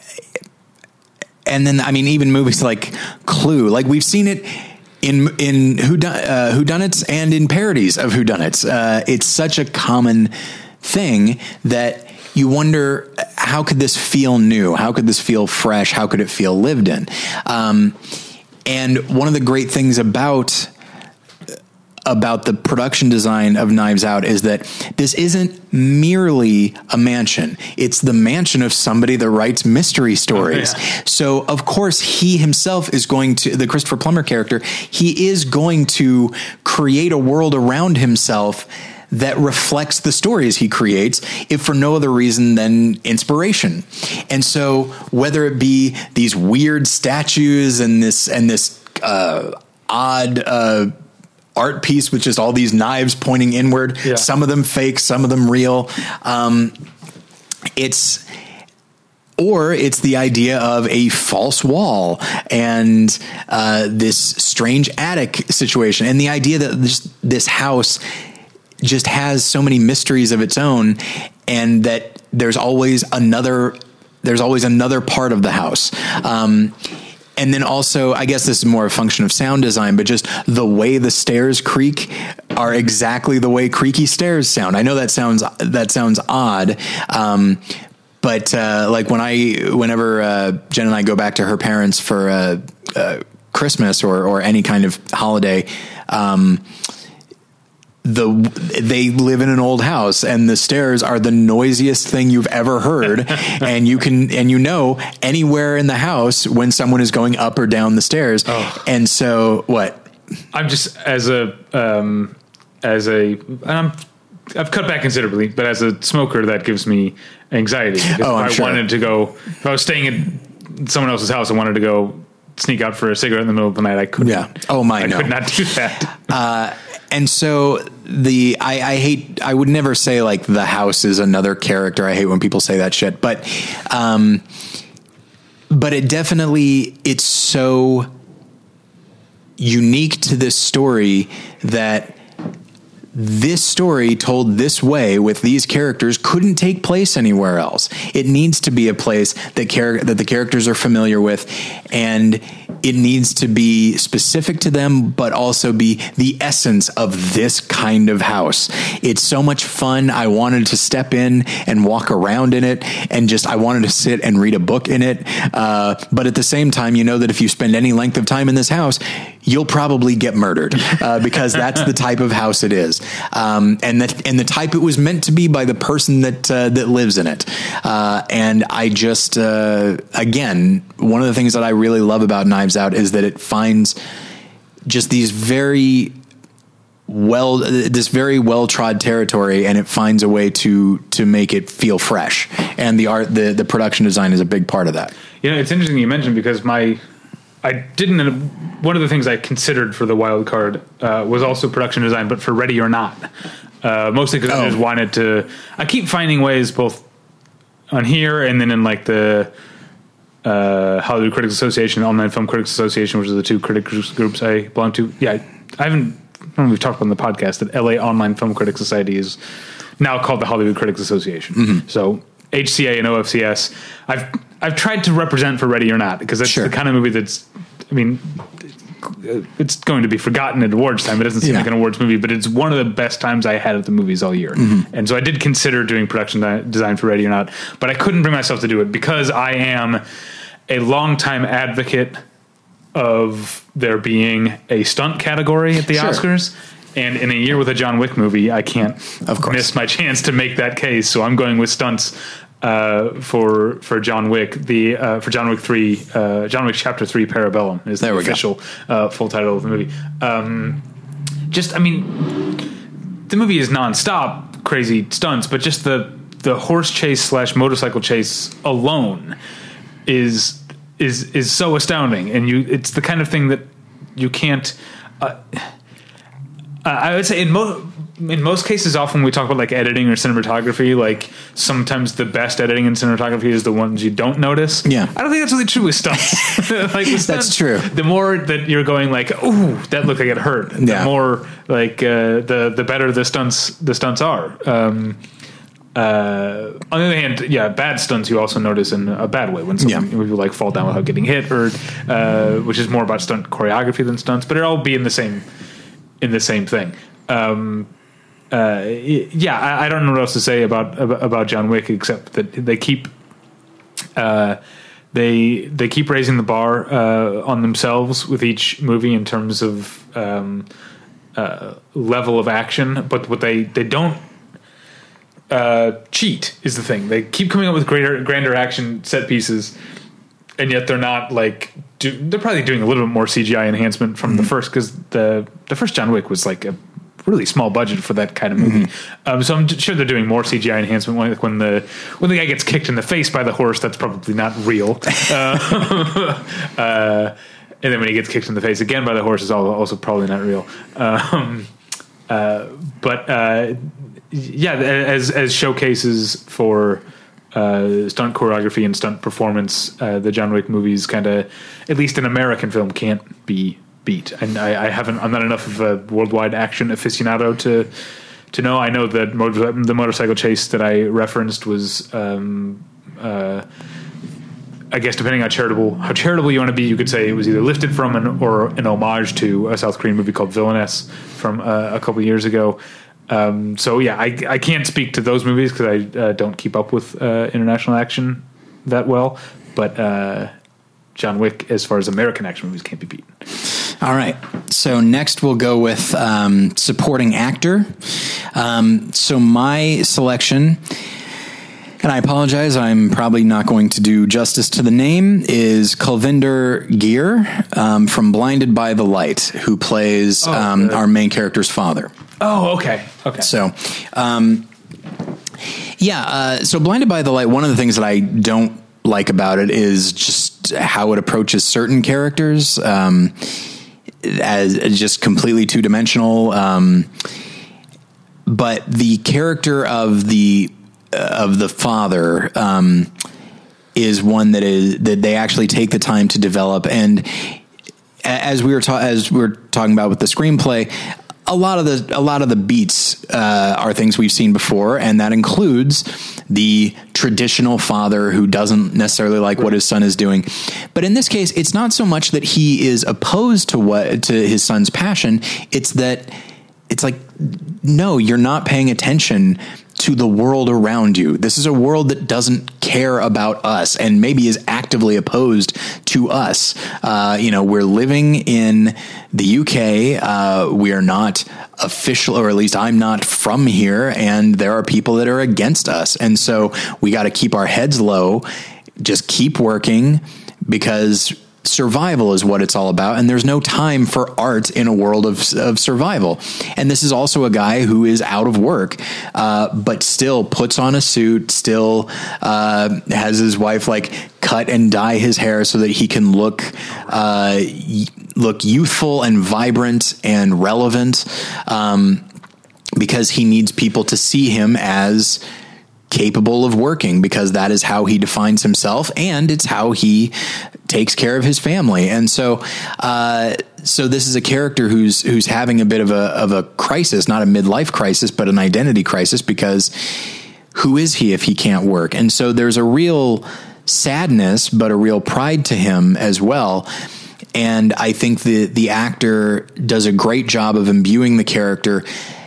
and then, I mean, even movies like Clue, like we've seen it in in whodun, uh, whodunits and in parodies of whodunits. Uh, it's such a common thing that you wonder, how could this feel new? How could this feel fresh? How could it feel lived in? Um, and one of the great things about about the production design of Knives Out is that this isn't merely a mansion. It's the mansion of somebody that writes mystery stories. Oh, yeah. So of course he himself is going to, the Christopher Plummer character, he is going to create a world around himself that reflects the stories he creates, if for no other reason than inspiration. And so whether it be these weird statues and this, and this, uh, odd, uh, art piece with just all these knives pointing inward, yeah. some of them fake, some of them real. Um, it's, or it's the idea of a false wall and uh, this strange attic situation. And the idea that this, this house just has so many mysteries of its own, and that there's always another, there's always another part of the house. Um, And then also, I guess this is more a function of sound design, but just the way the stairs creak are exactly the way creaky stairs sound. I know that sounds, that sounds odd. Um, but, uh, like when I, whenever, uh, Jen and I go back to her parents for, uh, uh, Christmas or, or any kind of holiday, um, the they live in an old house, and the stairs are the noisiest thing you've ever heard. and you can, and you know, anywhere in the house when someone is going up or down the stairs. Oh. And so what? I'm just, as a, um, as a, I'm, I've cut back considerably, but as a smoker, that gives me anxiety. Because oh, if I'm I sure. wanted to go, if I was staying at someone else's house and wanted to go sneak out for a cigarette in the middle of the night, I couldn't. Yeah. Oh my, I no. could not do that. Uh, And so the, I, I hate, I would never say like the house is another character. I hate when people say that shit, but, um, but it definitely, it's so unique to this story that this story told this way with these characters couldn't take place anywhere else. It needs to be a place that char- that the characters are familiar with, and it needs to be specific to them, but also be the essence of this kind of house. It's so much fun. I wanted to step in and walk around in it, and just, I wanted to sit and read a book in it. Uh, but at the same time, you know that if you spend any length of time in this house, you'll probably get murdered, uh, because that's the type of house it is. Um, and that, and the type it was meant to be by the person that, uh, that lives in it. Uh, and I just, uh, again, one of the things that I really love about Knives Out is that it finds just these very well, this very well-trod territory, and it finds a way to, to make it feel fresh. And the art, the, the production design is a big part of that. You know, it's interesting you mentioned, because my, I didn't, one of the things I considered for the wild card uh, was also production design, but for Ready or Not. Uh, mostly because oh. I just wanted to, I keep finding ways both on here and then in like the uh, Hollywood Critics Association, Online Film Critics Association, which are the two critics groups I belong to. Yeah, I haven't, I don't know, we've talked about on the podcast that L A Online Film Critics Society is now called the Hollywood Critics Association. Mm-hmm. So H C A and O F C S, I've I've tried to represent for Ready or Not, because that's sure. the kind of movie that's, I mean, it's going to be forgotten at awards time. It doesn't seem yeah. like an awards movie, but it's one of the best times I had at the movies all year. Mm-hmm. And so I did consider doing production di- design for Ready or Not, but I couldn't bring myself to do it because I am a longtime advocate of there being a stunt category at the sure. Oscars. And in a year with a John Wick movie, I can't of course. miss my chance to make that case. So I'm going with stunts uh, for for John Wick. The uh, for John Wick three, uh, John Wick Chapter Three, Parabellum is the official uh, full title of the movie. Um, just, I mean, the movie is nonstop crazy stunts, but just the the horse chase slash motorcycle chase alone is is is so astounding, and you it's the kind of thing that you can't. Uh, I would say in mo- in most cases, often we talk about like editing or cinematography, like sometimes the best editing and cinematography is the ones you don't notice. Yeah. I don't think that's really true with stunts. like with stunts, That's true. The more that you're going like, ooh, that looked like it hurt. The Yeah. more like uh, the the better the stunts the stunts are. Um, uh, on the other hand, yeah, bad stunts you also notice in a bad way when some Yeah. people like fall down without getting hit, or uh, which is more about stunt choreography than stunts, but it all be in the same in the same thing. Um, uh, yeah, I, I don't know what else to say about about John Wick except that they keep uh, they they keep raising the bar uh, on themselves with each movie in terms of um, uh, level of action, but what they they don't. Uh, cheat is the thing. They keep coming up with greater, grander action set pieces, and yet they're not like. Do, they're probably doing a little bit more C G I enhancement from mm-hmm. the first, because the the first John Wick was like a really small budget for that kind of movie. Mm-hmm. Um, so I'm sure they're doing more C G I enhancement when, when the when the guy gets kicked in the face by the horse. That's probably not real. uh, uh, and then when he gets kicked in the face again by the horse is also probably not real. Um, uh, but. Uh, Yeah, as as showcases for uh, stunt choreography and stunt performance, uh, the John Wick movies kind of, at least in American film, can't be beat. And I, I haven't, I'm not enough of a worldwide action aficionado to to know. I know that motor, the motorcycle chase that I referenced was, um, uh, I guess, depending on charitable how charitable you want to be, you could say it was either lifted from an, or an homage to a South Korean movie called Villainess from uh, a couple years ago. Um, so yeah, I, I can't speak to those movies because I uh, don't keep up with uh, international action that well. But uh, John Wick, as far as American action movies, can't be beaten. All right. So next we'll go with um, supporting actor. Um, so my selection, and I apologize, I'm probably not going to do justice to the name, is Kulvinder Gear um, from Blinded by the Light, who plays oh, um, our main character's father. Oh, okay. Okay. So, um, yeah, uh, so Blinded by the Light, one of the things that I don't like about it is just how it approaches certain characters um, as, as just completely two-dimensional. Um, but the character of the uh, of the father um, is one that is that they actually take the time to develop. And as we were ta- as we were talking about with the screenplay, a lot of the a lot of the beats uh, are things we've seen before, and that includes the traditional father who doesn't necessarily like what his son is doing. But in this case, it's not so much that he is opposed to what to his son's passion. It's that it's like, no, you're not paying attention to the world around you. This is a world that doesn't care about us and maybe is actively opposed to us. Uh, you know, we're living in the U K. Uh, we are not official, or at least I'm not from here. And there are people that are against us. And so we got to keep our heads low, just keep working, because survival is what it's all about. And there's no time for art in a world of, of survival. And this is also a guy who is out of work, uh, but still puts on a suit, still uh, has his wife like cut and dye his hair so that he can look, uh, y- look youthful and vibrant and relevant, um, because he needs people to see him as capable of working, because that is how he defines himself, and it's how he takes care of his family. And so, uh, so this is a character who's, who's having a bit of a, of a crisis, not a midlife crisis, but an identity crisis, because who is he if he can't work? And so there's a real sadness, but a real pride to him as well. And I think the, the actor does a great job of imbuing the character,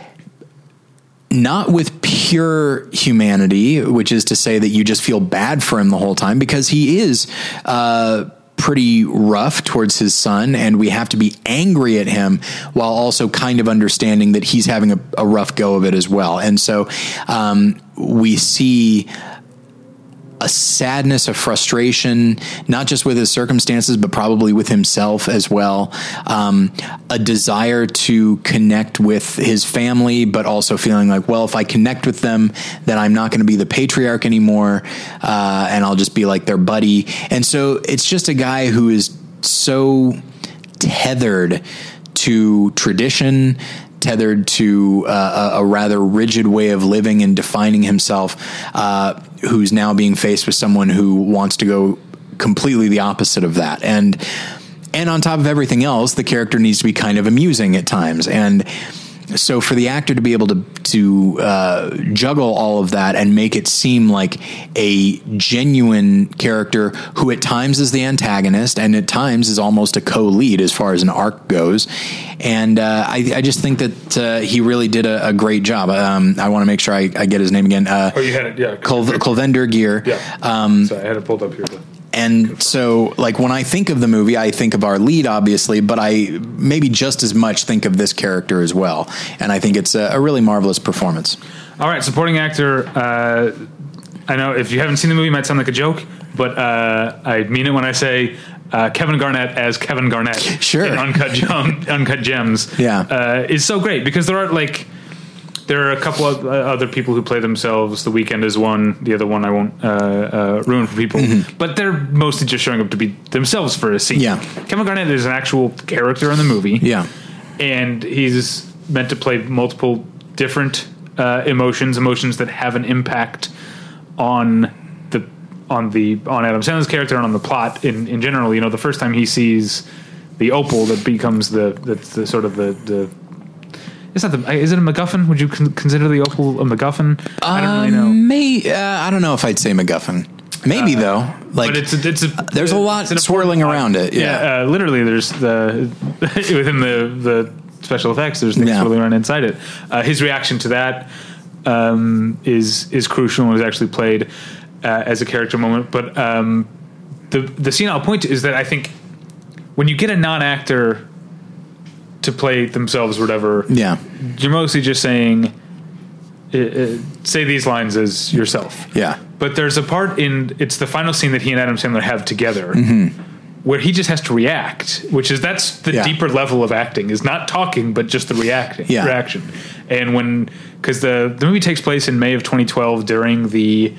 not with pure humanity, which is to say that you just feel bad for him the whole time, because he is uh, pretty rough towards his son, and we have to be angry at him while also kind of understanding that he's having a, a rough go of it as well. And so um, we see a sadness, a frustration, not just with his circumstances, but probably with himself as well. Um, a desire to connect with his family, but also feeling like, well, if I connect with them, then I'm not going to be the patriarch anymore. Uh, and I'll just be like their buddy. And so it's just a guy who is so tethered to tradition, tethered to uh, a, a rather rigid way of living and defining himself, uh, who's now being faced with someone who wants to go completely the opposite of that. And, and on top of everything else, the character needs to be kind of amusing at times. And so for the actor to be able to, to uh, juggle all of that and make it seem like a genuine character who at times is the antagonist and at times is almost a co-lead as far as an arc goes. And uh, I, I just think that uh, he really did a, a great job. Um, I want to make sure I, I get his name again. Uh, oh, you had it, yeah. Cul- Kulvinder Gear. Yeah, um, so I had it pulled up here. But. And so, like, when I think of the movie, I think of our lead, obviously, but I maybe just as much think of this character as well. And I think it's a, a really marvelous performance. All right, supporting actor. Uh, I know if you haven't seen the movie, it might sound like a joke, but uh, I mean it when I say uh, Kevin Garnett as Kevin Garnett sure. in Uncut, Gem- Uncut Gems yeah. uh, is so great because there are, like... There are a couple of uh, other people who play themselves. The Weeknd is one. The other one I won't uh, uh, ruin for people. Mm-hmm. But they're mostly just showing up to be themselves for a scene. Yeah. Kevin Garnett is an actual character in the movie. Yeah. And he's meant to play multiple different uh, emotions, emotions that have an impact on the on the on Adam Sandler's character and on the plot in, in general. You know, the first time he sees the opal that becomes the the, the sort of the, the It's not the. Is it a MacGuffin? Would you con- consider the opal a MacGuffin? I don't really know. Um, may, uh, I don't know if I'd say MacGuffin. Maybe uh, though. Like, but it's a, it's a, there's a lot swirling around it. Yeah, yeah uh, literally. There's the within the the special effects. There's things yeah. swirling around inside it. Uh, his reaction to that um, is is crucial and was actually played uh, as a character moment. But um, the the scene I'll point to is that I think when you get a non-actor to play themselves or whatever, yeah, you're mostly just saying uh, uh, say these lines as yourself. Yeah. But there's a part in it's the final scene that he and Adam Sandler have together mm-hmm. where he just has to react, which is that's the yeah. deeper level of acting, is not talking but just the reacting yeah. reaction. And when because the the movie takes place in May of twenty twelve during the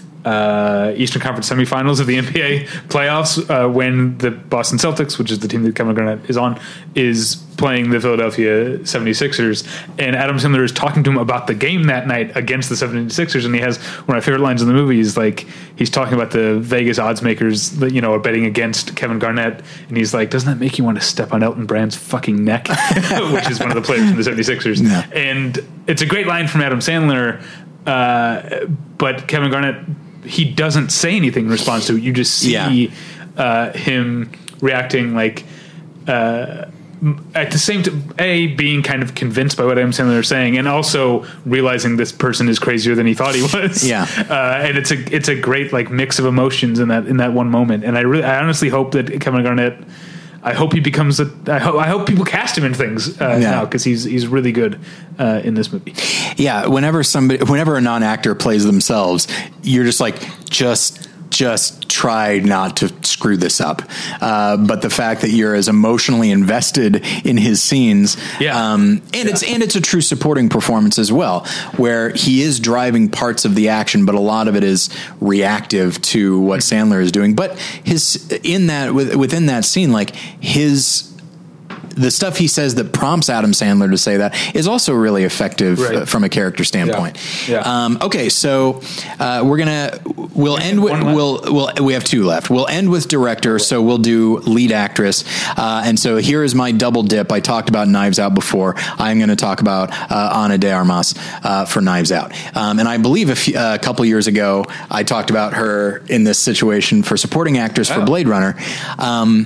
Uh, Eastern Conference semifinals of the N B A playoffs, uh, when the Boston Celtics, which is the team that Kevin Garnett is on, is playing the Philadelphia seventy-sixers, and Adam Sandler is talking to him about the game that night against the seventy-sixers, and he has one of my favorite lines in the movie is like he's talking about the Vegas odds makers that, you know, are betting against Kevin Garnett, and he's like, doesn't that make you want to step on Elton Brand's fucking neck? Which is one of the players from the seventy-sixers. Yeah. And it's a great line from Adam Sandler, uh, but Kevin Garnett, he doesn't say anything in response to it. You just see yeah. uh, him reacting like uh, at the same time, A, being kind of convinced by what Adam Sandler is saying, and also realizing this person is crazier than he thought he was. Yeah. Uh, and it's a it's a great like mix of emotions in that in that one moment. And I really I honestly hope that Kevin Garnett, I hope he becomes a. I hope I hope people cast him in things uh, yeah. now because he's he's really good uh, in this movie. Yeah, whenever somebody, whenever a non-actor plays themselves, you're just like, just just try not to screw this up. Uh, but the fact that you're as emotionally invested in his scenes, yeah, um, and yeah. it's and it's a true supporting performance as well, where he is driving parts of the action, but a lot of it is reactive to what Sandler is doing. But his in that within that scene, like his. The stuff he says that prompts Adam Sandler to say that is also really effective right. uh, from a character standpoint. Yeah. Yeah. Um, okay, so uh, we're gonna we'll end with we'll we'll we have two left. We'll end with director, so we'll do lead actress. Uh, and so here is my double dip. I talked about Knives Out before. I'm going to talk about uh, Ana de Armas uh, for Knives Out. Um, and I believe a, few, uh, a couple years ago I talked about her in this situation for supporting actress oh. for Blade Runner, um,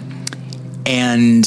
and.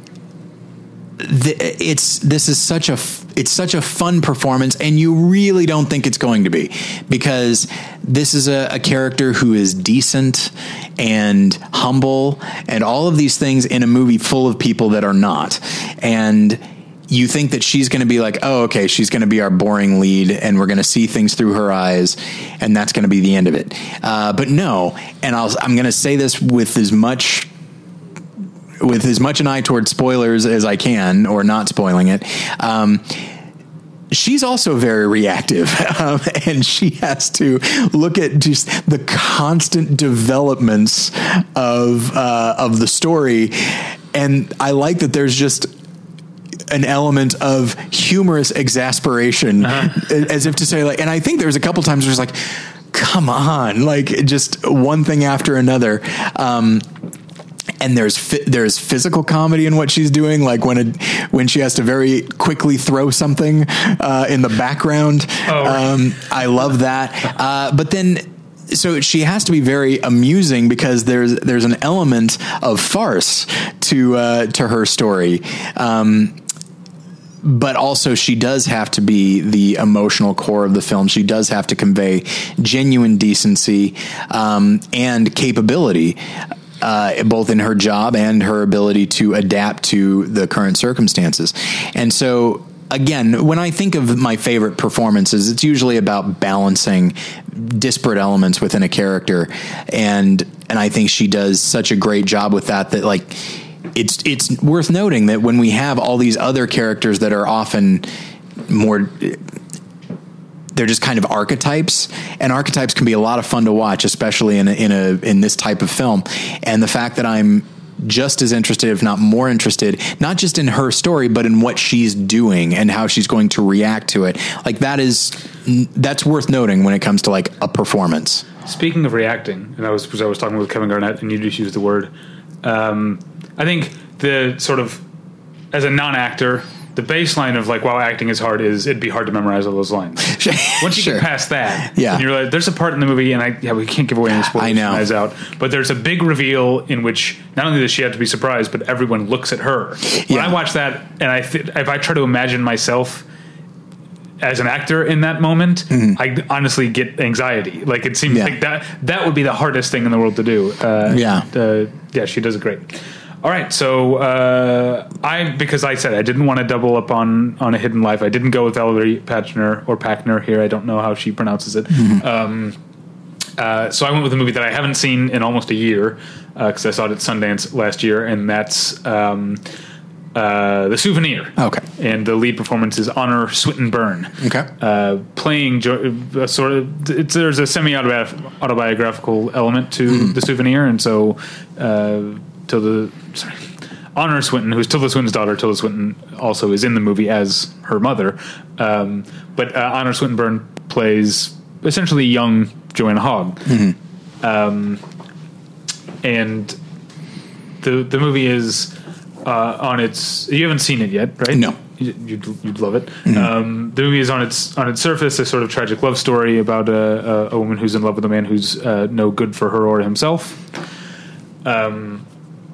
The, it's this is such a it's such a fun performance, and you really don't think it's going to be, because this is a, a character who is decent and humble and all of these things in a movie full of people that are not. And you think that she's going to be like, oh, okay, she's going to be our boring lead and we're going to see things through her eyes and that's going to be the end of it. Uh, but no, and I'll, I'm going to say this with as much with as much an eye toward spoilers as I can, or not spoiling it. Um, she's also very reactive, um, and she has to look at just the constant developments of, uh, of the story. And I like that there's just an element of humorous exasperation, uh-huh. as if to say, like, and I think there's a couple times where it's like, come on, like just one thing after another. Um, And there's fi- there's physical comedy in what she's doing, like when it, when she has to very quickly throw something uh, in the background. Oh, right. um, I love that. Uh, but then, so she has to be very amusing because there's there's an element of farce to uh, to her story. Um, But also she does have to be the emotional core of the film. She does have to convey genuine decency um, and capability. Uh, both in her job and her ability to adapt to the current circumstances. And so, again, when I think of my favorite performances, it's usually about balancing disparate elements within a character. And, and I think she does such a great job with that, that like, it's, it's worth noting that when we have all these other characters that are often more, they're just kind of archetypes, and archetypes can be a lot of fun to watch, especially in a, in a, in this type of film. And the fact that I'm just as interested, if not more interested, not just in her story, but in what she's doing and how she's going to react to it. Like that is, that's worth noting when it comes to like a performance. Speaking of reacting, and I was, because I was talking with Kevin Garnett and you just used the word, um, I think the sort of, as a non-actor, the baseline of like, wow, acting is hard is it'd be hard to memorize all those lines. Once you sure. get past that, yeah. and you're like, there's a part in the movie, and I yeah, we can't give away any spoilers. I know. Eyes out, but there's a big reveal in which not only does she have to be surprised, but everyone looks at her. When yeah. I watch that, and I th- if I try to imagine myself as an actor in that moment, mm-hmm. I honestly get anxiety. Like it seems yeah. like that that would be the hardest thing in the world to do. Uh, yeah, uh, yeah, she does it great. All right, so uh, I because I said I didn't want to double up on, on A Hidden Life. I didn't go with Valerie Pachner or Pachner here. I don't know how she pronounces it. Mm-hmm. Um, uh, so I went with a movie that I haven't seen in almost a year because uh, I saw it at Sundance last year, and that's um, uh, The Souvenir. Okay, and the lead performance is Honor Swinton-Byrne. Okay, uh, playing jo- a sort of it's, there's a semi-autobiographical element to mm-hmm. The Souvenir, and so. Uh, Tilda, sorry, Honor Swinton, who's Tilda Swinton's daughter. Tilda Swinton also is in the movie as her mother. Um, but uh, Honor Swinton-Byrne plays essentially young Joanna Hogg. Mm-hmm. Um, and the the movie is uh, on its... You haven't seen it yet, right? No. You'd, you'd love it. Mm-hmm. Um, the movie is on its on its surface a sort of tragic love story about a, a, a woman who's in love with a man who's uh, no good for her or himself. Um...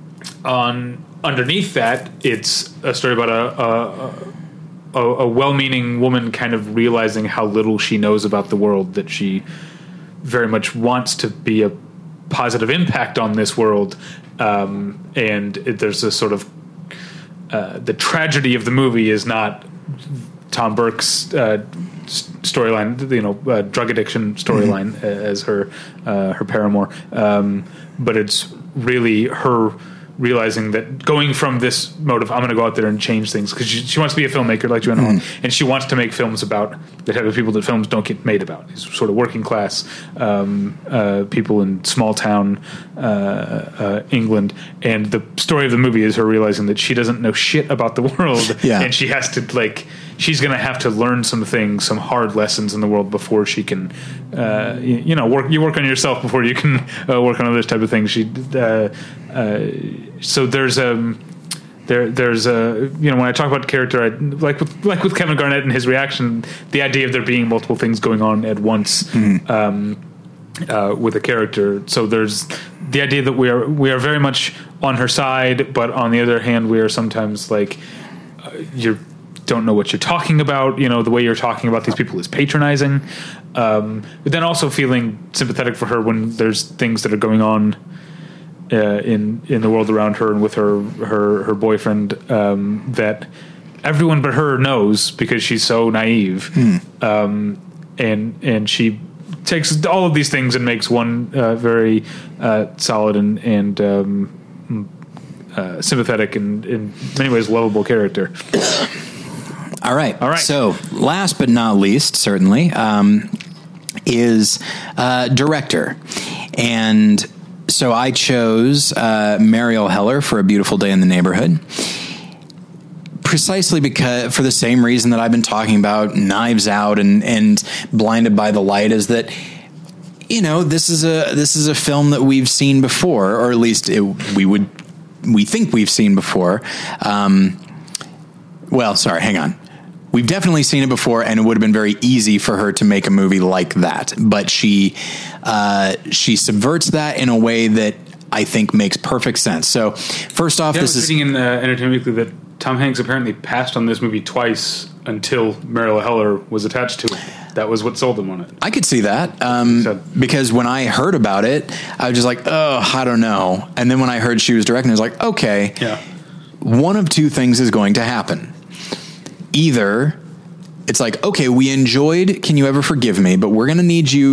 On underneath that, it's a story about a, a, a, a well-meaning woman kind of realizing how little she knows about the world, that she very much wants to be a positive impact on this world. Um, and it, there's a sort of uh, the tragedy of the movie is not Tom Burke's uh, storyline, you know, uh, drug addiction storyline mm-hmm. as her uh, her paramour, um, but it's really her realizing that going from this mode of I'm going to go out there and change things, because she, she wants to be a filmmaker like Joanna Hogg, mm-hmm. and she wants to make films about the type of people that films don't get made about. These sort of working class um, uh, people in small town uh, uh, England, and the story of the movie is her realizing that she doesn't know shit about the world, yeah. and she has to like she's going to have to learn some things, some hard lessons in the world before she can, uh, you, you know, work. You work on yourself before you can uh, work on other type of things. She. Uh, uh, So there's a there there's a you know when I talk about character, I, like with like with Kevin Garnett and his reaction, the idea of there being multiple things going on at once mm-hmm. um, uh, with a character. So there's the idea that we are we are very much on her side, but on the other hand, we are sometimes like uh, you don't know what you're talking about. You know, the way you're talking about these people is patronizing, um, but then also feeling sympathetic for her when there's things that are going on. Uh, in in the world around her and with her her her boyfriend um, that everyone but her knows because she's so naive, mm. um, and and she takes all of these things and makes one uh, very uh, solid and and um, uh, sympathetic and in many ways lovable character. All right, all right. So last but not least, certainly, um, is uh, director. And so I chose uh, Mariel Heller for A Beautiful Day in the Neighborhood. precisely because for the same reason that I've been talking about Knives Out and, and Blinded by the Light, is that, you know, this is a, this is a film that we've seen before, or at least it, we would, we think we've seen before. Um, well, sorry, hang on. We've definitely seen it before, and it would have been very easy for her to make a movie like that. But she, uh, she subverts that in a way that I think makes perfect sense. So first off, yeah, this I was is reading in uh, Entertainment Weekly that Tom Hanks apparently passed on this movie twice until Mariel Heller was attached to it. That was what sold him on it. I could see that um, because when I heard about it, I was just like, oh, I don't know. And then when I heard she was directing, I was like, okay, yeah. One of two things is going to happen. Either it's like, okay, we enjoyed Can You Ever Forgive Me, but we're going to need you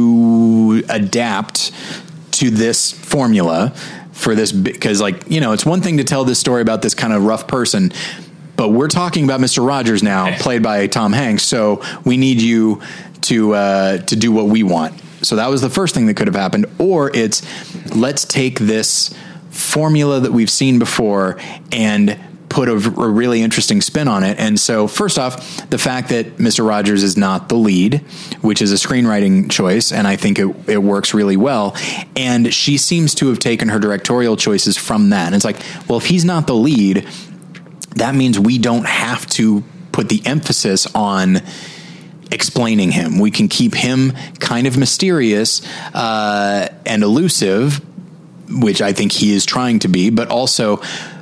to adapt to this formula for this, because, like, you know, it's one thing to tell this story about this kind of rough person, but we're talking about Mister Rogers now, played by Tom Hanks. So we need you to, uh, to do what we want. So that was the first thing that could have happened. Or it's, let's take this formula that we've seen before and put a, a really interesting spin on it. And so first off, the fact that Mister Rogers is not the lead, which is a screenwriting choice, and I think it, it works really well. And she seems to have taken her directorial choices from that. And it's like, well, if he's not the lead, that means we don't have to put the emphasis on explaining him. We can keep him kind of mysterious uh, and elusive, which I think he is trying to be, but also,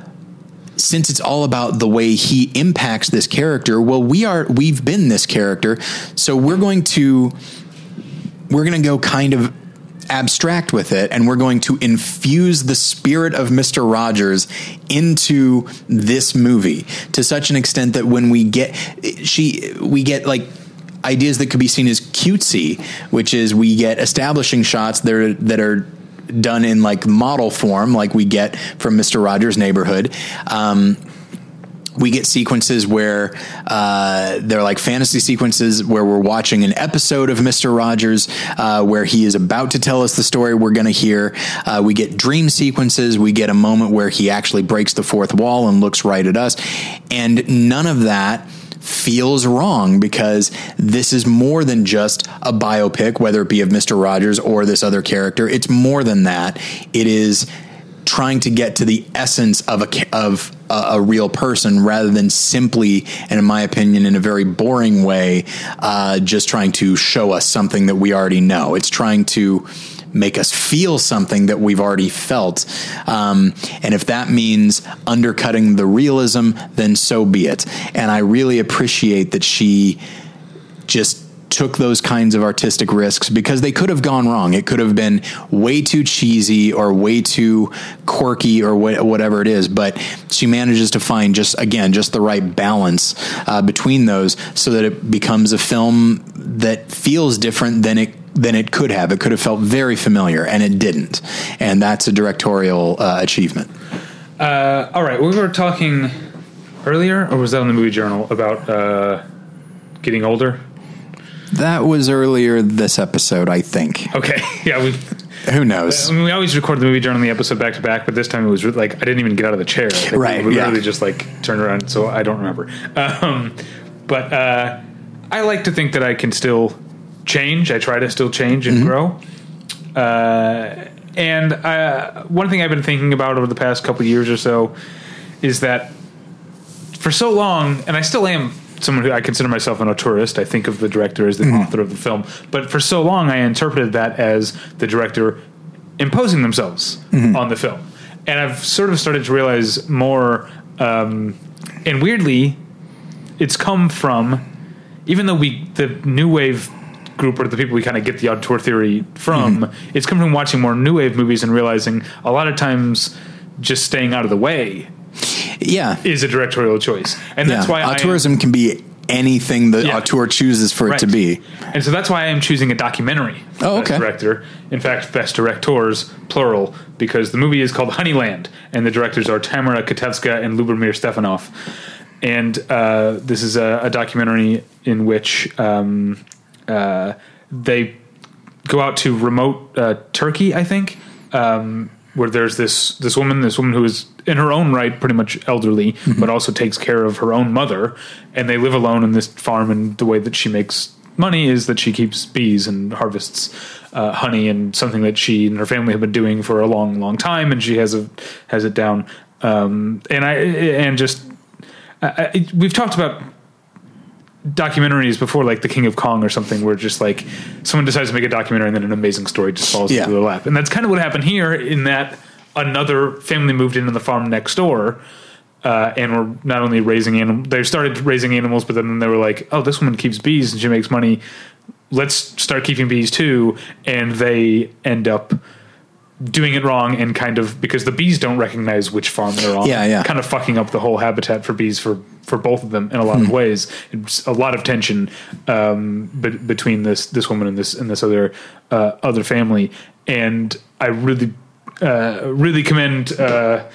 since it's all about the way he impacts this character, well, we are, we've been this character. So we're going to, we're going to go kind of abstract with it. And we're going to infuse the spirit of Mister Rogers into this movie to such an extent that when we get, she, we get like ideas that could be seen as cutesy, which is we get establishing shots that are, that are, done in like model form, like we get from Mister Rogers' Neighborhood. Um, we get sequences where uh, they're like fantasy sequences where we're watching an episode of Mister Rogers uh, where he is about to tell us the story we're going to hear. Uh, we get dream sequences. We get a moment where he actually breaks the fourth wall and looks right at us. And none of that feels wrong, because this is more than just a biopic, whether it be of Mister Rogers or this other character. It's more than that. It is trying to get to the essence of a, of a, a real person, rather than simply, and in my opinion, in a very boring way, uh, just trying to show us something that we already know. It's trying to make us feel something that we've already felt. Um, and if that means undercutting the realism, then so be it. And I really appreciate that she just took those kinds of artistic risks, because they could have gone wrong. It could have been way too cheesy or way too quirky or wh- whatever it is. But she manages to find just, again, just the right balance uh, between those, so that it becomes a film that feels different than it than it could have. It could have felt very familiar, and it didn't. And that's a directorial uh, achievement. Uh, all right. We were talking earlier, or was that on the Movie Journal, about uh, getting older? That was earlier this episode, I think. Okay. Yeah. We. Who knows? I mean, we always record the Movie Journal and the episode back to back, but this time it was like I didn't even get out of the chair. Like, right. We yeah. literally just like turned around, so I don't remember. Um, but uh, I like to think that I can still change. I try to still change and mm-hmm. grow. Uh, and uh, one thing I've been thinking about over the past couple of years or so is that for so long, and I still am someone who I consider myself an auteurist. I think of the director as the mm-hmm. author of the film. But for so long, I interpreted that as the director imposing themselves mm-hmm. on the film. And I've sort of started to realize more, um, and weirdly, it's come from, even though we, the new wave group or the people we kind of get the auteur theory from, mm-hmm. it's come from watching more new wave movies and realizing a lot of times just staying out of the way yeah. is a directorial choice. And that's yeah. why auteurism am, can be anything the yeah. auteur chooses for right. it to be. And so that's why I am choosing a documentary for oh, best okay. director. In fact, best directors, plural, because the movie is called Honeyland, and the directors are Tamara Kotevska and Lubomir Stefanov. And uh, this is a, a documentary in which um, uh, they go out to remote uh, Turkey, I think, um, where there's this this woman, this woman who is in her own right pretty much elderly, mm-hmm. but also takes care of her own mother, and they live alone in this farm. And the way that she makes money is that she keeps bees and harvests uh, honey, and something that she and her family have been doing for a long, long time, and she has a has it down. Um, and I and just I, I, we've talked about documentaries before, like The King of Kong or something, where just like someone decides to make a documentary and then an amazing story just falls yeah. into their lap. And that's kind of what happened here, in that another family moved into the farm next door, uh, and were not only raising animals, they started raising animals, but then they were like, oh, this woman keeps bees and she makes money. Let's start keeping bees too. And they end up doing it wrong, and kind of, because the bees don't recognize which farm they're on, yeah, yeah. kind of fucking up the whole habitat for bees for, for both of them in a lot hmm. of ways. It's a lot of tension um, be- between this this woman and this and this other uh, other family, and I really uh, really commend uh,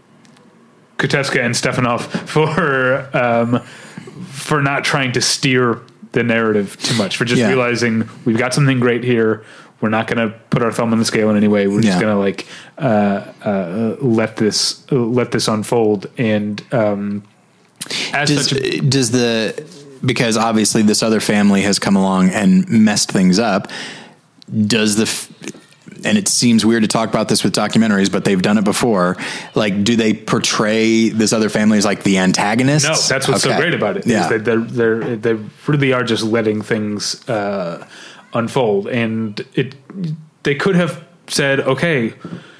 Koteska and Stefanov for um, for not trying to steer the narrative too much, for just yeah. realizing we've got something great here. We're not going to put our thumb on the scale in any way. We're just yeah. going to like uh, uh, let this uh, let this unfold. And um, as does, such, a, does the because obviously this other family has come along and messed things up. Does the f- and it seems weird to talk about this with documentaries, but they've done it before. Like, do they portray this other family as like the antagonists? No, that's what's okay. so great about it. Yeah, is they're, they're they really are just letting things Uh, unfold. And it they could have said, okay,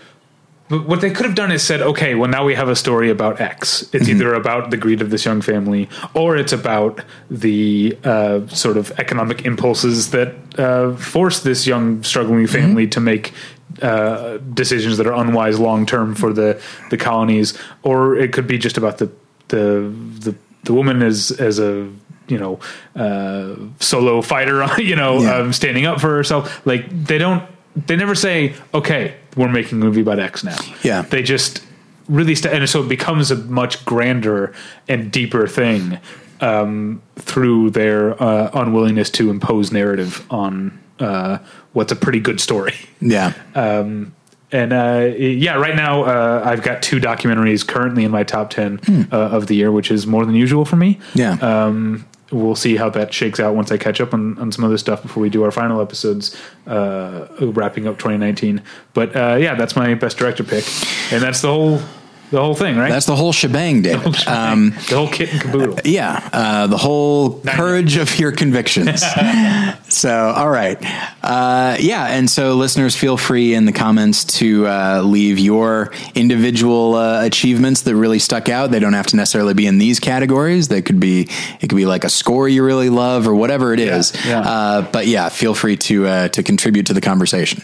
but what they could have done is said, okay, well, now we have a story about X. It's mm-hmm. either about the greed of this young family, or it's about the uh, sort of economic impulses that uh, force this young struggling family mm-hmm. to make uh, decisions that are unwise long term for the the colonies. Or it could be just about the the the, the woman as as a you know, uh, solo fighter, you know, yeah. um, standing up for herself. Like, they don't, they never say, okay, we're making a movie about X now. Yeah. They just really, st- and so it becomes a much grander and deeper thing um, through their uh, unwillingness to impose narrative on uh, what's a pretty good story. Yeah. Um, And, uh, yeah, right now, uh, I've got two documentaries currently in my top ten hmm. uh, of the year, which is more than usual for me. Yeah. Um, we'll see how that shakes out once I catch up on, on some other stuff before we do our final episodes, uh, wrapping up twenty nineteen. But, uh, yeah, that's my best director pick. And that's the whole... The whole thing, right? That's the whole shebang, David. The whole, shebang. Um, the whole kit and caboodle. Yeah. Uh, the whole Nine courage of your convictions. So, all right. Uh, yeah. And so listeners, feel free in the comments to uh, leave your individual uh, achievements that really stuck out. They don't have to necessarily be in these categories. They could be, it could be like a score you really love or whatever it is. Yeah, yeah. Uh, but yeah, feel free to, uh, to contribute to the conversation.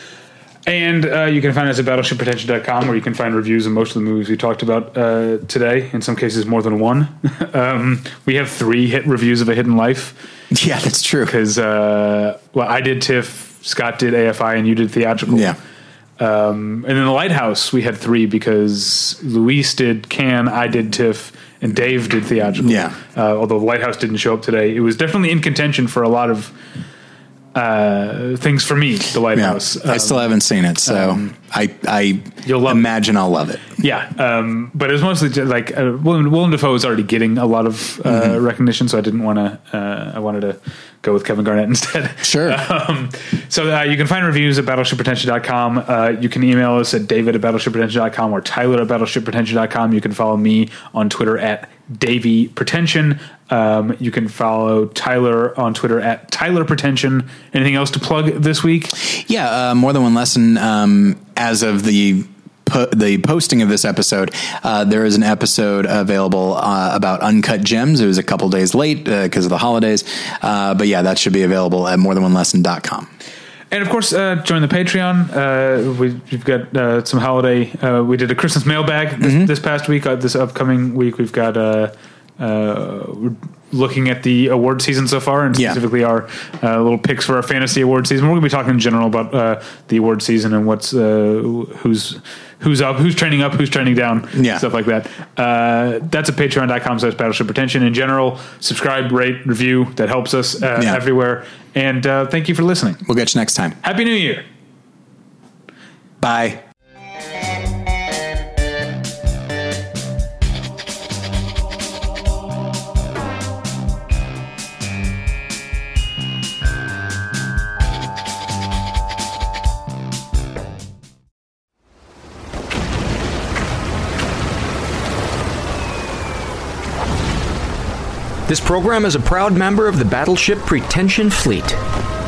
And uh, you can find us at battleship pretension dot com, where you can find reviews of most of the movies we talked about uh, today. In some cases, more than one. um, we have three hit reviews of A Hidden Life. Yeah, that's true. Because, uh, well, I did TIFF, Scott did A F I, and you did theatrical. Yeah. Um, and in The Lighthouse, we had three because Luis did Cannes, I did TIFF, and Dave did theatrical. Yeah. Uh, although The Lighthouse didn't show up today. It was definitely in contention for a lot of uh, things for me, The Lighthouse. Yeah, I um, still haven't seen it, so um, I, I you'll love imagine it. I'll love it. Yeah, um, but it was mostly just like uh, Willem, Willem Dafoe is already getting a lot of uh, mm-hmm. recognition, so I didn't want to. Uh, I wanted to go with Kevin Garnett instead. Sure. Um, so uh, you can find reviews at battleship pretension dot com. Uh, you can email us at David at battleship pretension dot com or Tyler at battleship pretension dot com. You can follow me on Twitter at Davey Pretension. Um, you can follow Tyler on Twitter at Tyler Pretension. Anything else to plug this week? Yeah, uh, More Than One Lesson. Um, as of the po- the posting of this episode, uh, there is an episode available uh, about Uncut Gems. It was a couple days late because uh, of the holidays, uh, but yeah, that should be available at more than one lesson dot com. And of course, uh, join the Patreon. Uh, we, we've got uh, some holiday. Uh, we did a Christmas mailbag this, mm-hmm. this past week. Uh, this upcoming week, we've got. Uh, uh, we're looking at the award season so far, and specifically yeah. our uh, little picks for our fantasy award season. We're going to be talking in general about uh, the award season and what's uh, who's who's up, who's trending up, who's trending down, yeah. stuff like that. Uh, that's at patreon dot com slash battleship pretension. In general, subscribe, rate, review. That helps us uh, yeah. everywhere. And uh, thank you for listening. We'll get you next time. Happy New Year. Bye. This program is a proud member of the Battleship Pretension Fleet.